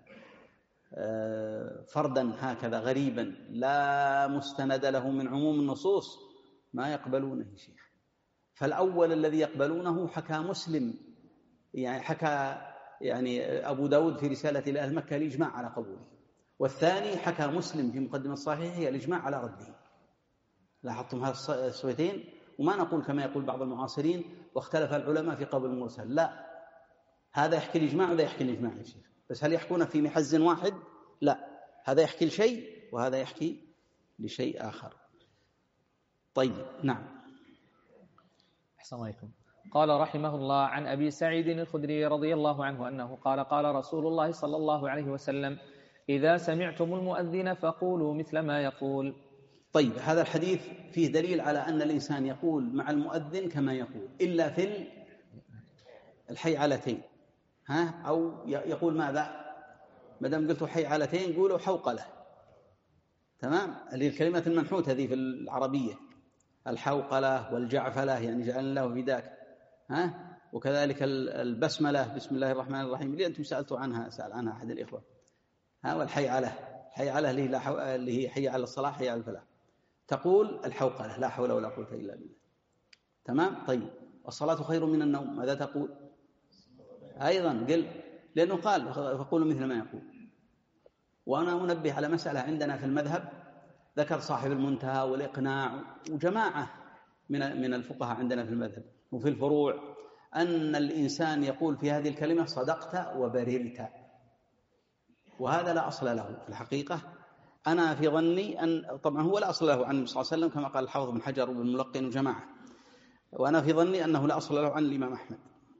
فردا هكذا غريبا لا مستند له من عموم النصوص ما يقبلونه يا شيخ. فالأول الذي يقبلونه حكى مسلم يعني حكى يعني أبو داود في رسالة لأهل مكة الإجماع على قبوله. والثاني حكى مسلم في مقدمة الصحيح هي الإجماع على رده. لاحظتم هذا السويتين. وما نقول كما يقول بعض المعاصرين واختلف العلماء في قبول المرسل. لا هذا يحكي الإجماع وهذا يحكي الإجماع يا شيخ. بس هل يحكون في محز واحد؟ لا هذا يحكي لشيء وهذا يحكي لشيء آخر. طيب نعم. أحسن عليكم. قال رحمه الله عن أبي سعيد الخدري رضي الله عنه أنه قال قال رسول الله صلى الله عليه وسلم إذا سمعتم المؤذن فقولوا مثل ما يقول. طيب هذا الحديث فيه دليل على أن الإنسان يقول مع المؤذن كما يقول إلا في الحيعلتين ها أو يقول ماذا ما دام قلتوا حيعلتين قولوا حوقلة. تمام. اللي الكلمة المنحوت هذه في العربية الحوقلة والجعفلة يعني جعلنا له فداك ها. وكذلك البسملة بسم الله الرحمن الرحيم اللي أنتم سألتوا عنها سأل عنها أحد الإخوة ها. والحيعلة حيعلة اللي, حو... اللي هي حي على الصلاة حي على الفلاح تقول الحوقلة لا حول ولا قوة إلا بالله. تمام. طيب والصلاة خير من النوم ماذا تقول أيضا قل لأنه قال فقولوا مثل ما يقول. وأنا منبه على مسألة عندنا في المذهب ذكر صاحب المنتهى والإقناع وجماعة من من الفقهاء عندنا في المذهب وفي الفروع أن الإنسان يقول في هذه الكلمة صدقت وبررت، وهذا لا أصل له في الحقيقة. أنا في ظني أن طبعا هو لا أصل له عن النبي صلى الله عليه وسلم كما قال الحافظ بن حجر وابن ملقن وجماعة، وأنا في ظني أنه لا أصل له عن الإمام أحمد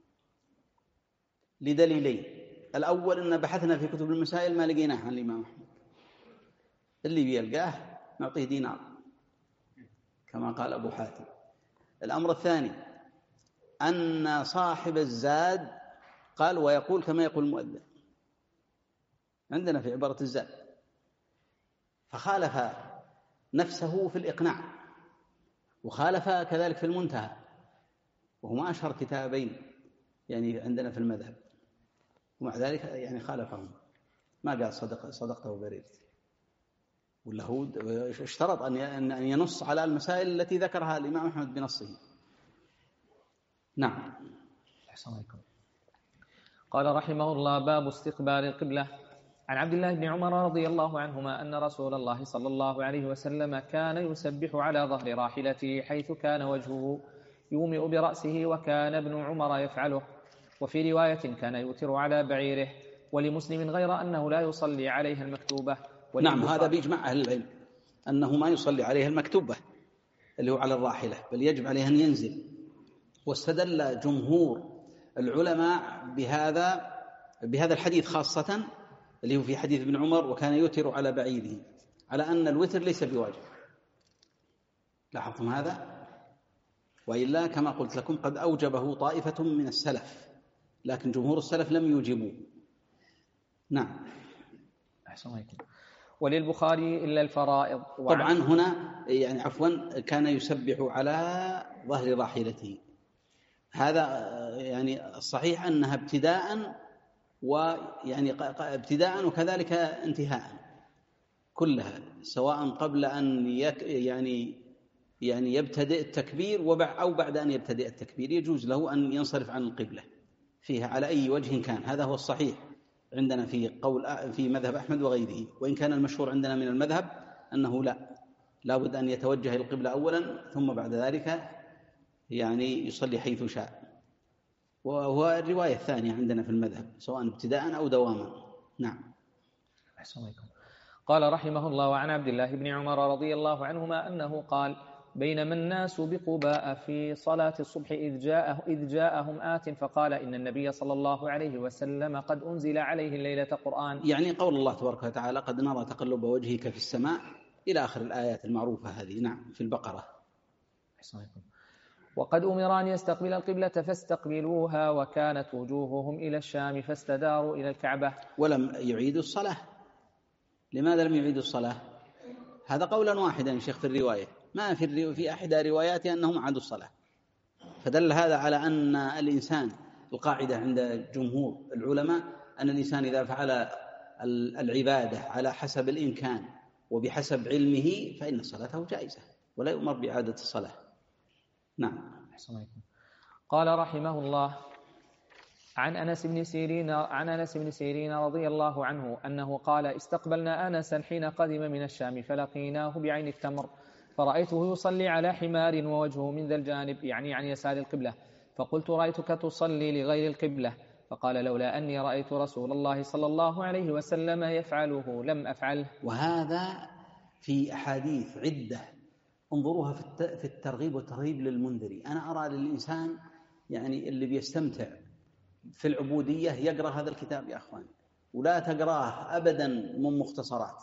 لدليلين. الأول أن بحثنا في كتب المسائل ما لقيناه عن الإمام أحمد، اللي بيلقاه نعطيه دينار كما قال أبو حاتم. الأمر الثاني أن صاحب الزاد قال ويقول كما يقول المؤذن عندنا في عبارة الزاد، فخالف نفسه في الإقناع وخالف كذلك في المنتهى، وهما أشهر كتابين يعني عندنا في المذهب، ومع ذلك يعني خالفهم، ما قال صدق صدقته وبررت، ولا هو اشترط أن ينص على المسائل التي ذكرها الإمام أحمد بنصه. نعم. أحسن عليكم. قال رحمه الله: باب استقبال القبلة. عن عبد الله بن عمر رضي الله عنهما أن رسول الله صلى الله عليه وسلم كان يسبح على ظهر راحلته حيث كان وجهه يومئ برأسه، وكان ابن عمر يفعله. وفي رواية كان يوتر على بعيره. ولمسلم غير أنه لا يصلي عليها المكتوبة. نعم، هذا بإجماع أهل العلم أنه ما يصلي عليها المكتوبة اللي هو على الراحلة، بل يجب عليه أن ينزل. واستدل جمهور العلماء بهذا بهذا الحديث خاصة اللي هو في حديث ابن عمر وكان يوتر على بعيره، على أن الوتر ليس بواجب. لاحظتم هذا؟ وإلا كما قلت لكم قد أوجبه طائفة من السلف، لكن جمهور السلف لم يوجبوه. نعم. أحسن عليكم. وللبخاري إلا الفرائض. طبعا هنا يعني عفوا كان يسبح على ظهر راحلته، هذا يعني الصحيح أنها ابتداء ويعني ابتداء وكذلك انتهاء كلها، سواء قبل أن يك يعني يعني يبتدئ التكبير أو بعد أن يبتدئ التكبير يجوز له أن ينصرف عن القبلة فيها على أي وجه كان. هذا هو الصحيح عندنا في قول في مذهب أحمد وغيره، وإن كان المشهور عندنا من المذهب أنه لا لا بد أن يتوجه القبلة أولا ثم بعد ذلك يعني يصلي حيث شاء، وهو الرواية الثانية عندنا في المذهب سواء ابتداء أو دواما. نعم. أحسن عليكم. قال رحمه الله: وعن عبد الله بن عمر رضي الله عنهما أنه قال: بينما الناس بقباء في صلاة الصبح إذ, جاءه إذ جاءهم آت فقال إن النبي صلى الله عليه وسلم قد أنزل عليه الليلة قرآن، يعني قول الله تبارك وتعالى: قد نرى تقلب وجهك في السماء إلى آخر الآيات المعروفة هذه. نعم، في البقرة. أحسن عليكم. وقد أمر أن يستقبل القبلة فاستقبلوها، وكانت وجوههم إلى الشام فاستداروا إلى الكعبة. ولم يعيدوا الصلاة. لماذا لم يعيدوا الصلاة؟ هذا قولا واحدا يا شيخ في الرواية، ما في في أحدى رواياتها أنهم عادوا الصلاة، فدل هذا على أن الإنسان القاعدة عند جمهور العلماء أن الإنسان إذا فعل العبادة على حسب الإمكان وبحسب علمه فإن صلاته جائزة ولا يؤمر بإعادة الصلاة. نعم. قال رحمه الله: عن أنس بن سيرين عن أنس بن سيرين رضي الله عنه أنه قال: استقبلنا أنسا حين قدم من الشام فلقيناه بعين التمر، فرأيته يصلي على حمار ووجهه من ذا الجانب، يعني عن يسار القبلة، فقلت: رأيتك تصلي لغير القبلة. فقال: لولا أني رأيت رسول الله صلى الله عليه وسلم يفعله لم أفعله. وهذا في أحاديث عدة انظروها في الترغيب والترهيب للمنذري. أنا أرى للإنسان يعني اللي بيستمتع في العبودية يقرأ هذا الكتاب يا أخوان، ولا تقراه أبدا من مختصرات،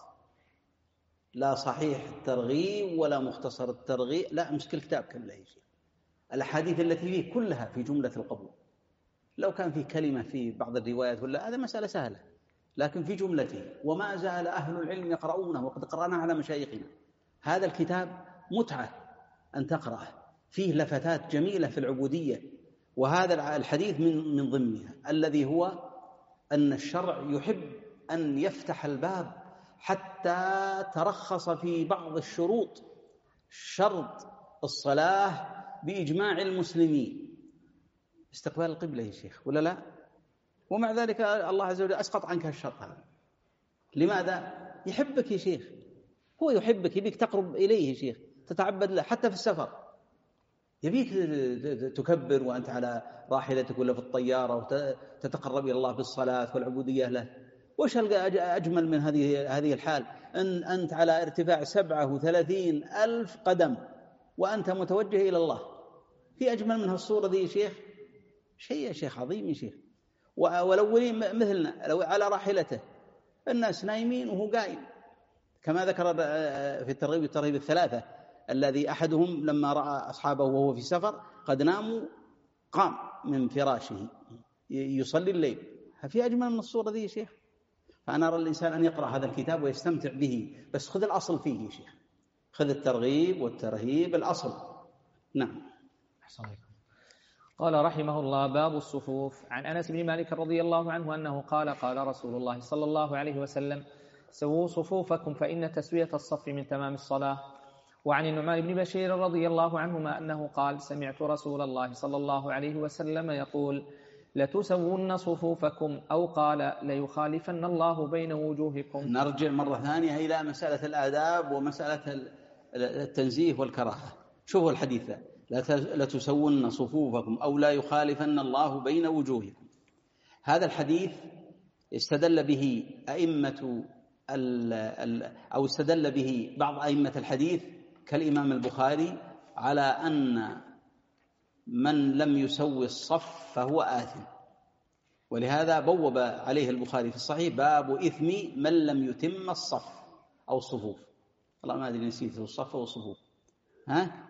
لا صحيح الترغيب ولا مختصر الترغيب، لا، امسك الكتاب كله يا شيخ. الأحاديث التي فيه كلها في جملة القبول، لو كان في كلمة في بعض الروايات ولا هذا مسألة سهلة، لكن في جملته وما زال أهل العلم يقرؤونه وقد قرأنا على مشايخنا. هذا الكتاب متعة أن تقرأه، فيه لفتات جميلة في العبودية، وهذا الحديث من من ضمنها الذي هو أن الشرع يحب أن يفتح الباب حتى ترخص في بعض الشروط، شرط الصلاة بإجماع المسلمين استقبال القبلة يا شيخ، ولا لا؟ ومع ذلك الله عز وجل أسقط عنك الشرط هذا. لماذا؟ يحبك يا شيخ، هو يحبك، يبيك تقرب إليه يا شيخ، تتعبد له حتى في السفر. يبيك تكبر وأنت على راحلتك ولا في الطيارة وتتقرب إلى الله بالصلاة والعبودية له. وش أجمل من هذه هذه الحال؟ أن أنت على ارتفاع سبعة وثلاثين ألف قدم وأنت متوجه إلى الله. في أجمل من هالصورة ذي يا شيخ؟ شيء يا شيخ عظيم يا شيخ. والأولين مثلنا لو على راحلته الناس نايمين وهو قائم، كما ذكر في الترغيب والترهيب الثلاثة الذي أحدهم لما رأى أصحابه وهو في سفر قد ناموا قام من فراشه يصلي الليل. في أجمل من الصورة ذي يا شيخ؟ فأنا أرى الإنسان أن يقرأ هذا الكتاب ويستمتع به، بس خذ الأصل فيه يا شيخ، خذ الترغيب والترهيب الأصل. نعم. أحسن عليكم. قال رحمه الله: باب الصفوف. عن أنس بن مالك رضي الله عنه أنه قال: قال رسول الله صلى الله عليه وسلم: سووا صفوفكم فإن تسوية الصف من تمام الصلاة. وعن النعمان بن بشير رضي الله عنهما أنه قال: سمعت رسول الله صلى الله عليه وسلم يقول: لتسوون صفوفكم، أو قال: ليخالفن الله بين وجوهكم. نرجع مرة ثانية إلى مسألة الآداب ومسألة التنزيه والكراهة. شوفوا الحديث: لتسوون صفوفكم أو لا يخالفن الله بين وجوهكم. هذا الحديث استدل به أئمة أو استدل به بعض أئمة الحديث كالإمام البخاري على أن من لم يسوي الصف فهو آثم، ولهذا بوب عليه البخاري في الصحيح: باب إثم من لم يتم الصف أو الصفوف. والله ما أدري نسيت الصف أو الصفوف. ها؟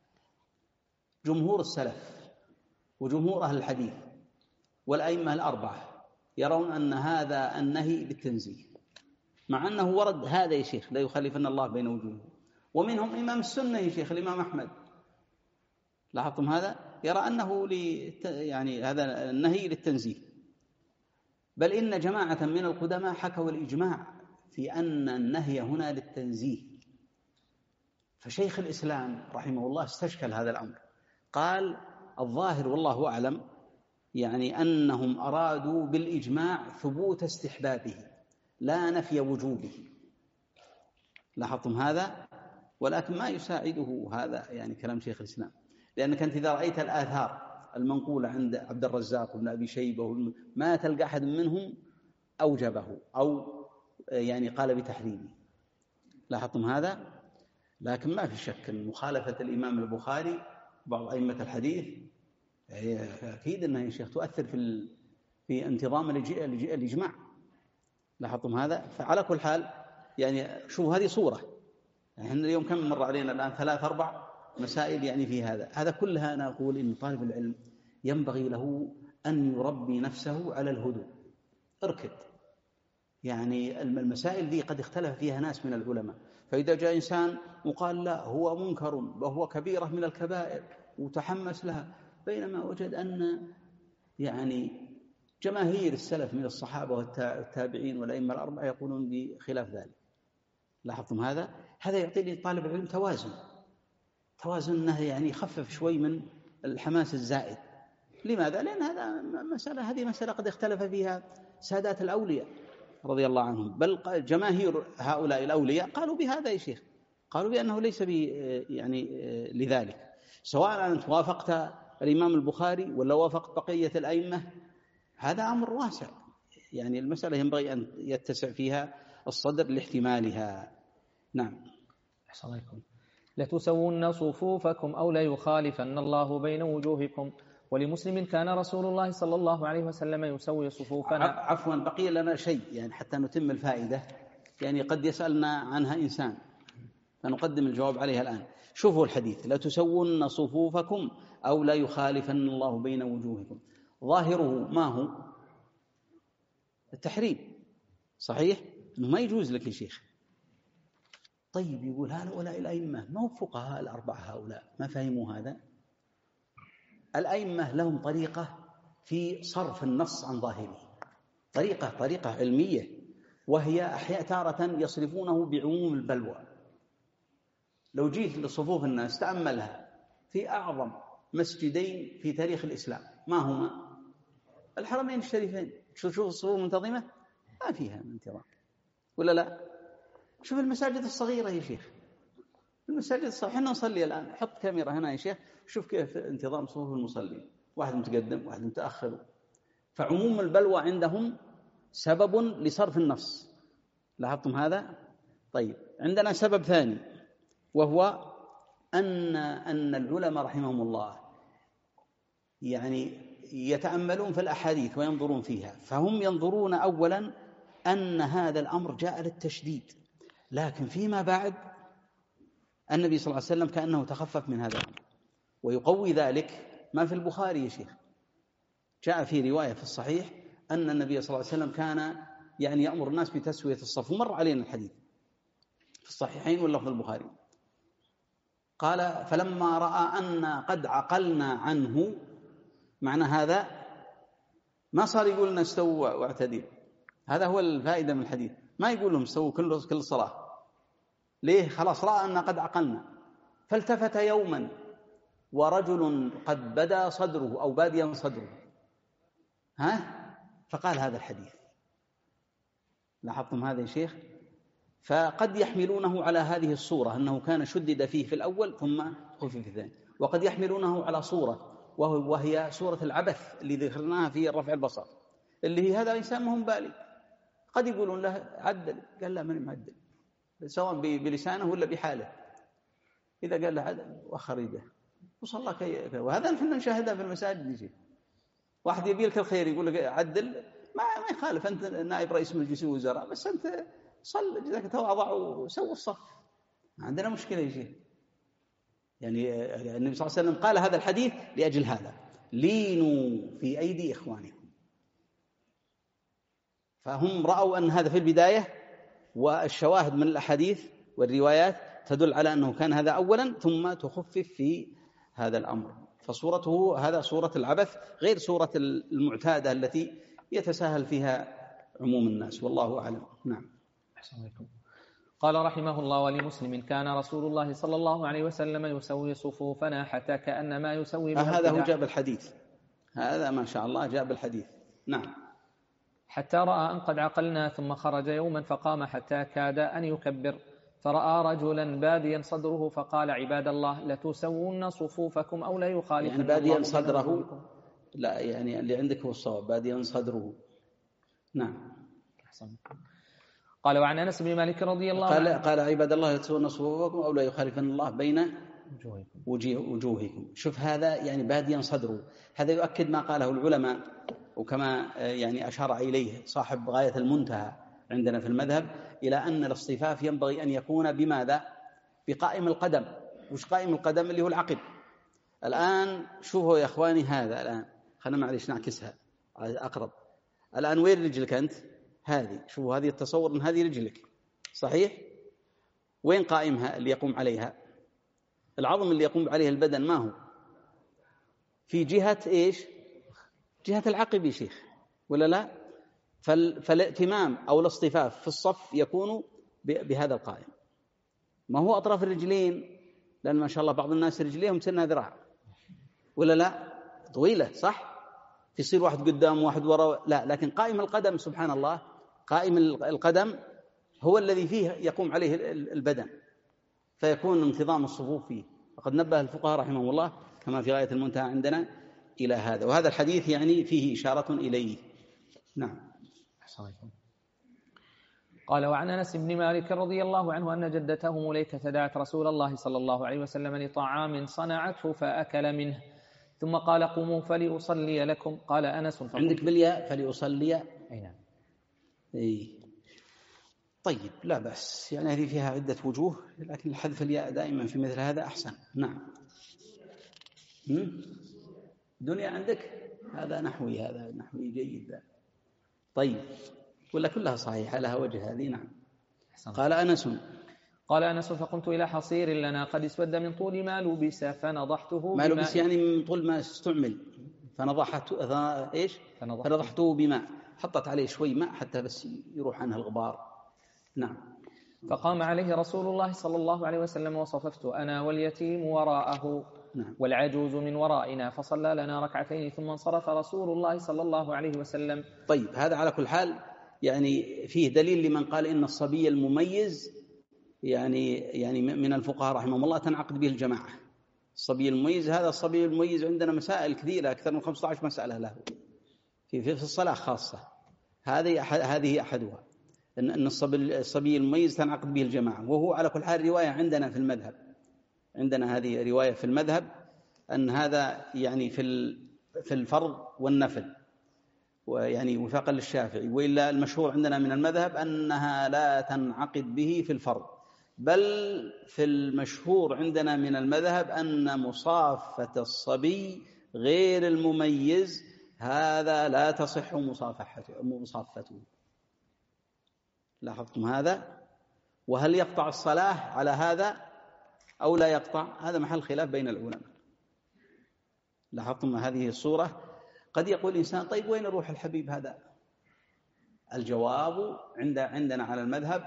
جمهور السلف وجمهور أهل الحديث والأئمة الأربعة يرون أن هذا النهي للتنزيه، مع أنه ورد هذا يا شيخ: لا يخالفن الله بين وجوههم. ومنهم إمام السنة يا شيخ الإمام أحمد، لاحظتم هذا؟ يرى أنه يعني هذا النهي للتنزيه. بل إن جماعة من القدماء حكوا الإجماع في أن النهي هنا للتنزيه. فشيخ الإسلام رحمه الله استشكل هذا الأمر، قال: الظاهر والله أعلم يعني أنهم أرادوا بالإجماع ثبوت استحبابه لا نفي وجوبه. لاحظتم هذا؟ ولكن ما يساعده هذا يعني كلام شيخ الإسلام، لأنك أنت إذا رأيت الآثار المنقولة عند عبد الرزاق وابن أبي شيبة ما تلقى أحد منهم أوجبه أو يعني قال بتحريمه. لاحظتم هذا؟ لكن ما في شك أن مخالفة الإمام البخاري بعض أئمة الحديث أكيد أنها يا شيخ تؤثر في في انتظام الإجماع. لاحظتم هذا؟ فعلى كل حال يعني شوف هذه صورة، يعني اليوم كم مر علينا الآن؟ ثلاث أربع مسائل يعني في هذا هذا كلها. أنا أقول إن طالب العلم ينبغي له أن يربي نفسه على الهدوء. اركد، يعني المسائل دي قد اختلف فيها ناس من العلماء، فإذا جاء إنسان وقال لا هو منكر وهو كبيرة من الكبائر وتحمس لها، بينما وجد أن يعني جماهير السلف من الصحابة والتابعين والأئمة الأربعة يقولون بخلاف ذلك. لاحظتم هذا؟ هذا يعطي لطالب العلم توازن، توازن أنه يعني يخفف شوي من الحماس الزائد. لماذا؟ لأن هذا مسألة هذه مسألة قد اختلف فيها سادات الأولياء رضي الله عنهم، بل جماهير هؤلاء الأولياء قالوا بهذا يا شيخ، قالوا بأنه ليس يعني لذلك. سواء أنت وافقت الإمام البخاري ولا وافقت بقية الأئمة، هذا أمر واسع، يعني المسألة ينبغي أن يتسع فيها الصدر لاحتمالها. نعم. أحسن عليكم. لتسوون صفوفكم أو لا يخالفن الله بين وجوهكم. ولمسلم: كان رسول الله صلى الله عليه وسلم يسوي صفوفنا. عفوا بقي لنا شيء يعني حتى نتم الفائدة، يعني قد يسألنا عنها إنسان فنقدم الجواب عليها الآن. شوفوا الحديث: لتسوون صفوفكم أو لا يخالفن الله بين وجوهكم. ظاهره ما هو؟ التحريم، صحيح؟ إنه ما يجوز لك يا شيخ. طيب يقول هؤلاء الأئمة ما هو فقهاء الأربعة هؤلاء ما فهموا هذا؟ الأئمة لهم طريقة في صرف النص عن ظاهره، طريقة طريقة علمية، وهي أحيانا تارة يصرفونه بعموم البلوى. لو جيت لصفوف الناس تأملها في أعظم مسجدين في تاريخ الإسلام، ما هما؟ الحرمين الشريفين. شوف الصفوف منتظمة؟ ما فيها انتظام ولا لا؟ شوف المساجد الصغيرة يا شيخ، المساجد الصحيح احنا نصلي الآن، حط كاميرا هنا يا شيخ، شوف كيف انتظام صفوف المصلين، واحد متقدم واحد متأخر. فعموم البلوى عندهم سبب لصرف النفس، لاحظتم هذا؟ طيب عندنا سبب ثاني، وهو أن أن العلماء رحمهم الله يعني يتأملون في الأحاديث وينظرون فيها، فهم ينظرون أولا أن هذا الأمر جاء للتشديد، لكن فيما بعد النبي صلى الله عليه وسلم كأنه تخفف من هذا الأمر، ويقوي ذلك ما في البخاري يا شيخ. جاء في رواية في الصحيح أن النبي صلى الله عليه وسلم كان يعني يأمر الناس بتسوية الصف، ومر علينا الحديث في الصحيحين واللفظ البخاري. قال فلما رأى أن قد عقلنا عنه، معنى هذا ما صار يقول لنا استووا واعتدلوا، هذا هو الفائدة من الحديث، ما يقول لهم استووا كل كل صلاة. ليه؟ خلاص رأى أن قد عقلنا. فالتفت يوما ورجل قد بدا صدره أو باديا صدره، ها فقال هذا الحديث. لاحظتم هذا يا شيخ؟ فقد يحملونه على هذه الصورة أنه كان شدد فيه في الأول ثم خفف في الثاني، وقد يحملونه على صورة وهي صورة العبث اللي ذكرناها في رفع البصر، اللي هي هذا إنسان مهم بالغ، قد يقولون له عدل، قال لا من معدل، سواء بلسانه ولا بحاله. إذا قال له عدل وأخر يده وصلى كي، وهذا نحن نشاهدها في المساجد. يجي واحد يبي لك الخير يقول لك عدل، ما ما يخالف، أنت نائب رئيس مجلس الوزراء، بس أنت صل إذا تواضع وسوي الصف، ما عندنا مشكلة يا شيخ. يعني النبي صلى الله عليه وسلم قال هذا الحديث لأجل هذا، لينوا في أيدي إخوانكم. فهم رأوا أن هذا في البداية، والشواهد من الأحاديث والروايات تدل على أنه كان هذا أولا ثم تخفف في هذا الأمر. فصورته هذا صورة العبث غير صورة المعتادة التي يتساهل فيها عموم الناس، والله أعلم. نعم. قال رحمه الله ولمسلم كان رسول الله صلى الله عليه وسلم يسوي صفوفنا حتى كأنما يسوي بها هذا هو جاب الحديث، هذا ما شاء الله جاب الحديث. نعم. حتى رأى أن قد عقلنا ثم خرج يوما فقام حتى كاد أن يكبر، فرأى رجلا باديا صدره فقال عباد الله لتسوون صفوفكم أو لا يخالفن يعني باديا صدره، لا يعني اللي عندك هو الصواب، باديا صدره. نعم. قال وعن أنس بن مالك رضي الله قال عنه قال عباد الله لتسوون صفوفكم أو لا يخالفن الله بين وجوهكم. شوف هذا يعني باديا صدره، هذا يؤكد ما قاله العلماء، وكما يعني أشار إليه صاحب غاية المنتهى عندنا في المذهب، إلى أن الاصطفاف ينبغي أن يكون بماذا؟ بقائم القدم. وش قائم القدم؟ اللي هو العقب. الآن شوفوا يا أخواني هذا، الآن خلنا معليش نعكسها أقرب. الآن وين رجلك أنت؟ هذه، شوفوا هذه التصور أن هذه رجلك صحيح؟ وين قائمها اللي يقوم عليها؟ العظم اللي يقوم عليه البدن ما هو؟ في جهة إيش؟ جهة العقب يا شيخ، ولا لا؟ فالائتمام أو الاصطفاف في الصف يكون بهذا القائم، ما هو أطراف الرجلين، لأن ما شاء الله بعض الناس رجليهم سنها ذراع، ولا لا؟ طويلة صح؟ يصير واحد قدام واحد وراء، لا، لكن قائم القدم سبحان الله، قائم القدم هو الذي فيه يقوم عليه البدن، فيكون انتظام الصفوف فيه. وقد نبه الفقهاء رحمهم الله كما في غاية المنتهى عندنا إلى هذا، وهذا الحديث يعني فيه إشارة إليه. نعم. قال وعن أنس بن مالك رضي الله عنه أن جدته مليكة دعت رسول الله صلى الله عليه وسلم لطعام صنعته فأكل منه، ثم قال قوموا فلأصلي لكم. قال أنس عندك بالياء فلأصلي؟ أي نعم. إيه. طيب لا بأس، يعني هذه فيها عدة وجوه، لكن الحذف الياء دائما في مثل هذا أحسن. نعم. دنيا عندك؟ هذا نحوي، هذا نحوي جيد ذا. طيب ولا كلها صحيحة لها وجه هذه؟ نعم. قال أنس قال أنس فقمت إلى حصير لنا قد اسود من طول ما لبس فنضحته ما لبس يعني من طول ما استعمل، فنضحته إيش؟ فنضحته بماء، حطت عليه شوي ماء حتى بس يروح عنها الغبار. نعم. فقام عليه رسول الله صلى الله عليه وسلم وصففت أنا واليتيم وراءه نعم. والعجوز من ورائنا، فصلى لنا ركعتين ثم انصرف رسول الله صلى الله عليه وسلم. طيب هذا على كل حال يعني فيه دليل لمن قال إن الصبي المميز يعني يعني من الفقهاء رحمهم الله تنعقد به الجماعة. الصبي المميز، هذا الصبي المميز عندنا مسائل كثيرة أكثر من خمسة عشر مسألة له في في الصلاة خاصة. هذه أحد هذه أحدها، أن أن الصبي الصبي المميز تنعقد به الجماعة. وهو على كل حال رواية عندنا في المذهب، عندنا هذه رواية في المذهب أن هذا يعني في في الفرض والنفل، ويعني وفاقا للشافعي. وإلا المشهور عندنا من المذهب أنها لا تنعقد به في الفرض، بل في المشهور عندنا من المذهب أن مصافة الصبي غير المميز هذا لا تصح مصافحته مصافته. لاحظتم هذا؟ وهل يقطع الصلاة على هذا أو لا يقطع؟ هذا محل خلاف بين العلماء. لاحظتم هذه الصورة؟ قد يقول الإنسان طيب وين روح الحبيب هذا؟ الجواب عند عندنا على المذهب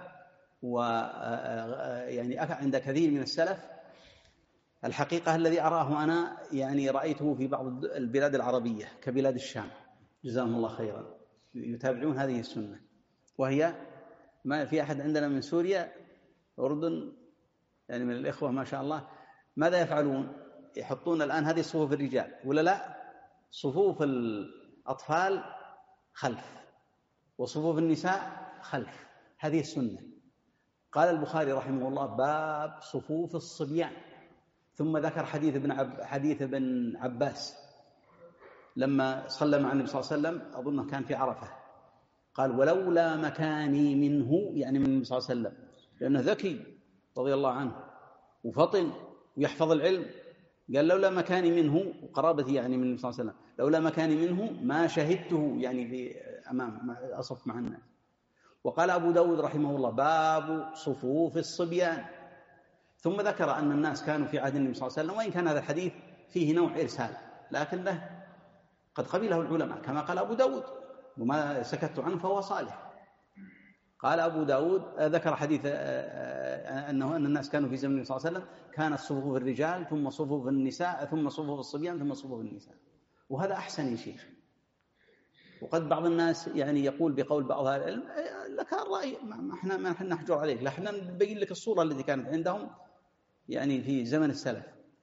ويعني عند كثير من السلف الحقيقة الذي أراه أنا يعني رأيته في بعض البلاد العربية كبلاد الشام جزاهم الله خيرا يتابعون هذه السنة. وهي ما في أحد عندنا من سوريا أردن يعني من الإخوة ما شاء الله، ماذا يفعلون؟ يحطون الآن هذه صفوف الرجال ولا لا؟ صفوف الأطفال خلف وصفوف النساء خلف. هذه السنة. قال البخاري رحمه الله باب صفوف الصبيان، ثم ذكر حديث ابن عب حديث ابن عباس لما صلى مع النبي صلى الله عليه وسلم، أظنه كان في عرفة، قال ولولا مكاني منه، يعني من النبي صلى الله عليه وسلم، لأنه ذكي رضي الله عنه وفطن ويحفظ العلم. قال لولا مكاني منه، وقرابتي يعني من النبي صلى الله عليه وسلم، لولا مكاني منه ما شهدته يعني في أمام أصف مع الناس. وقال أبو داود رحمه الله باب صفوف الصبيان، ثم ذكر أن الناس كانوا في عهد النبي صلى الله عليه وسلم، وإن كان هذا الحديث فيه نوع إرسال لكنه قد قبله العلماء كما قال أبو داود، وما سكت عنه فهو صالح. قال أبو داود ذكر حديث أنه أن الناس كانوا في زمن النبي صلى الله عليه وسلم كانت صفوف الرجال ثم صفوف النساء ثم صفوف الصبيان ثم صفوف النساء، وهذا أحسن يا شيخ. وقد بعض الناس يعني يقول بقول بعض أهل العلم لك الرأي، ما احنا ما احنا نحجر عليك، لا احنا نبين لك الصورة التي كانت عندهم يعني في زمن السلف.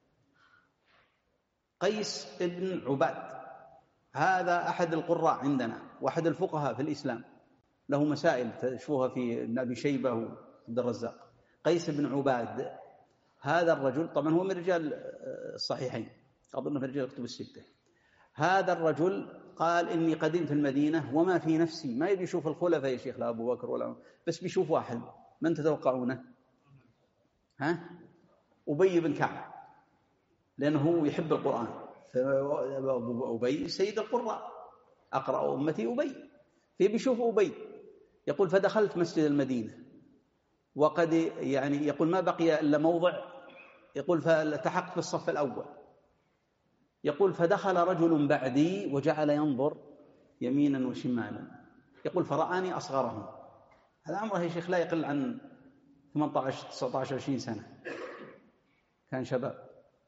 قيس ابن عباد هذا أحد القراء عندنا وأحد الفقهاء في الإسلام، له مسائل تشوفها في ابن أبي شيبة وعبد الرزاق. قيس بن عباد هذا الرجل طبعا هو من رجال الصحيحين، أظن في رجال الكتب الستة. هذا الرجل قال إني قدمت المدينة وما في نفسي، ما يبي يشوف الخلفاء يا شيخ لا أبو بكر ولا، بس بيشوف واحد. من تتوقعونه؟ ها؟ أبي بن كعب، لأنه هو يحب القرآن، أبي سيد القراء أقرأ أمتي أبي، في بيشوف أبي. يقول فدخلت مسجد المدينة وقد يعني يقول ما بقي إلا موضع، يقول فالتحقت في الصف الأول. يقول فدخل رجل بعدي وجعل ينظر يمينا وشمالا، يقول فرآني أصغرهم. هذا عمره يا شيخ لا يقل عن ثمانية عشر تسعة عشر عشرين سنة، كان شباب.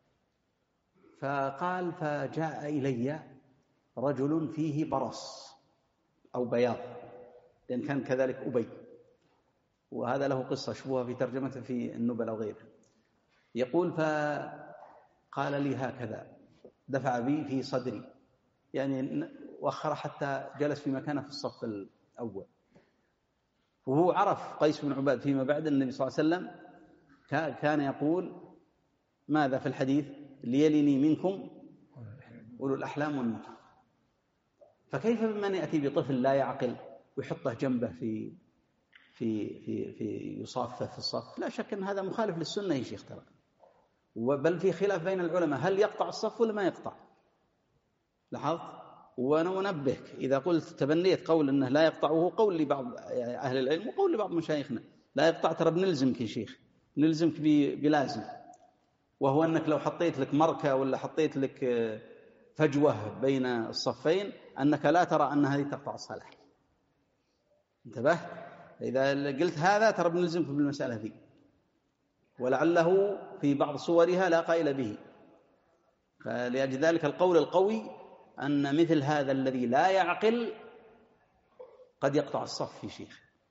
فقال فجاء إلي رجل فيه برص أو بياض، لأن كان كذلك أبي، وهذا له قصة شبوها في ترجمته في النبل أو غيره. يقول فقال لي هكذا، دفع بي في صدري يعني وأخر حتى جلس في مكانه في الصف الأول. وهو عرف قيس بن عباد فيما بعد النبي صلى الله عليه وسلم كان يقول ماذا في الحديث ليلني منكم أولو الأحلام والنهى. فكيف بمن يأتي بطفل لا يعقل ويحطه جنبه في في في في يصافه في الصف؟ لا شك أن هذا مخالف للسنة يا شيخ ترى، بل في خلاف بين العلماء هل يقطع الصف ولا ما يقطع. لاحظت؟ وأنا أنبهك إذا قلت تبنيت قول أنه لا يقطعه، قول لبعض أهل العلم وقول لبعض مشايخنا لا يقطع، ترى بنلزمك يا شيخ، نلزمك بلازم، وهو أنك لو حطيت لك مركة ولا حطيت لك فجوة بين الصفين أنك لا ترى أن هذه تقطع الصلاة. انتبه، إذا قلت هذا ترى بنلزمك بالمسألة ذي، ولعله في بعض صورها لا قائل به. فلأجل ذلك القول القوي أن مثل هذا الذي لا يعقل قد يقطع الصف في شيخ.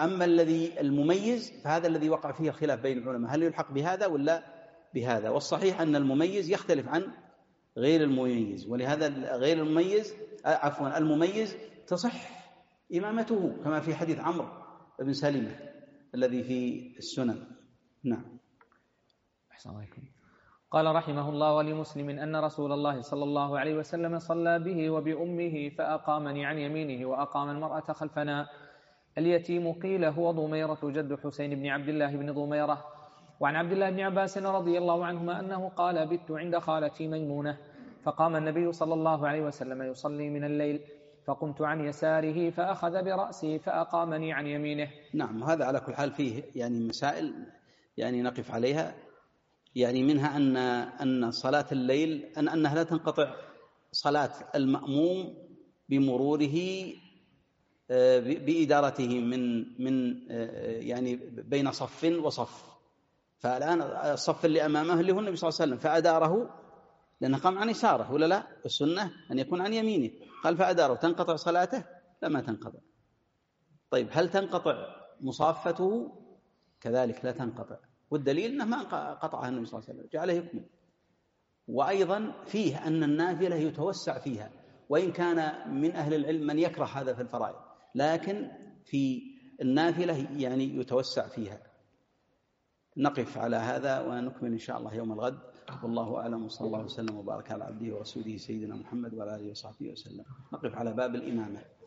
أما الذي المميز فهذا الذي وقع فيه الخلاف بين العلماء، هل يلحق بهذا ولا بهذا؟ والصحيح أن المميز يختلف عن غير المميز، ولهذا غير المميز عفوا المميز تصح إمامته كما في حديث عمرو بن سلمة الذي في السنن. نعم. أحسن عليكم. قال رحمه الله: ولمسلم أن رسول الله صلى الله عليه وسلم صلى به وبأمه فأقامني عن يمينه وأقام المرأة خلفنا. اليتيم قيل هو ضميرة جد حسين بن عبد الله بن ضميرة. وعن عبد الله بن عباس رضي الله عنهما أنه قال: بت عند خالتي ميمونة فقام النبي صلى الله عليه وسلم يصلي من الليل فقمت عن يساره فأخذ برأسي فأقامني عن يمينه. نعم. وهذا على كل حال فيه يعني مسائل يعني نقف عليها، يعني منها أن أن صلاة الليل أن أنها لا تنقطع صلاة المأموم بمروره بإدارته من من يعني بين صف وصف. فالآن الصف اللي أمامه اللي هو النبي صلى الله عليه وسلم فأداره لأنه قام عن يساره ولا لا؟ السنة أن يكون عن يمينه. قال فأداره، تنقطع صلاته؟ لا ما تنقطع. طيب هل تنقطع مصافته؟ كذلك لا تنقطع. والدليل أنه ما قطعها النبي صلى الله عليه وسلم، جعله يكمل. وأيضا فيه أن النافلة يتوسع فيها، وإن كان من أهل العلم من يكره هذا في الفرائض، لكن في النافلة يعني يتوسع فيها. نقف على هذا ونكمل إن شاء الله يوم الغد. والله أعلم، وصلى الله وسلم وبارك على عبده ورسوله سيدنا محمد وعلى آله وصحبه وسلم. نقف على باب الإمامة.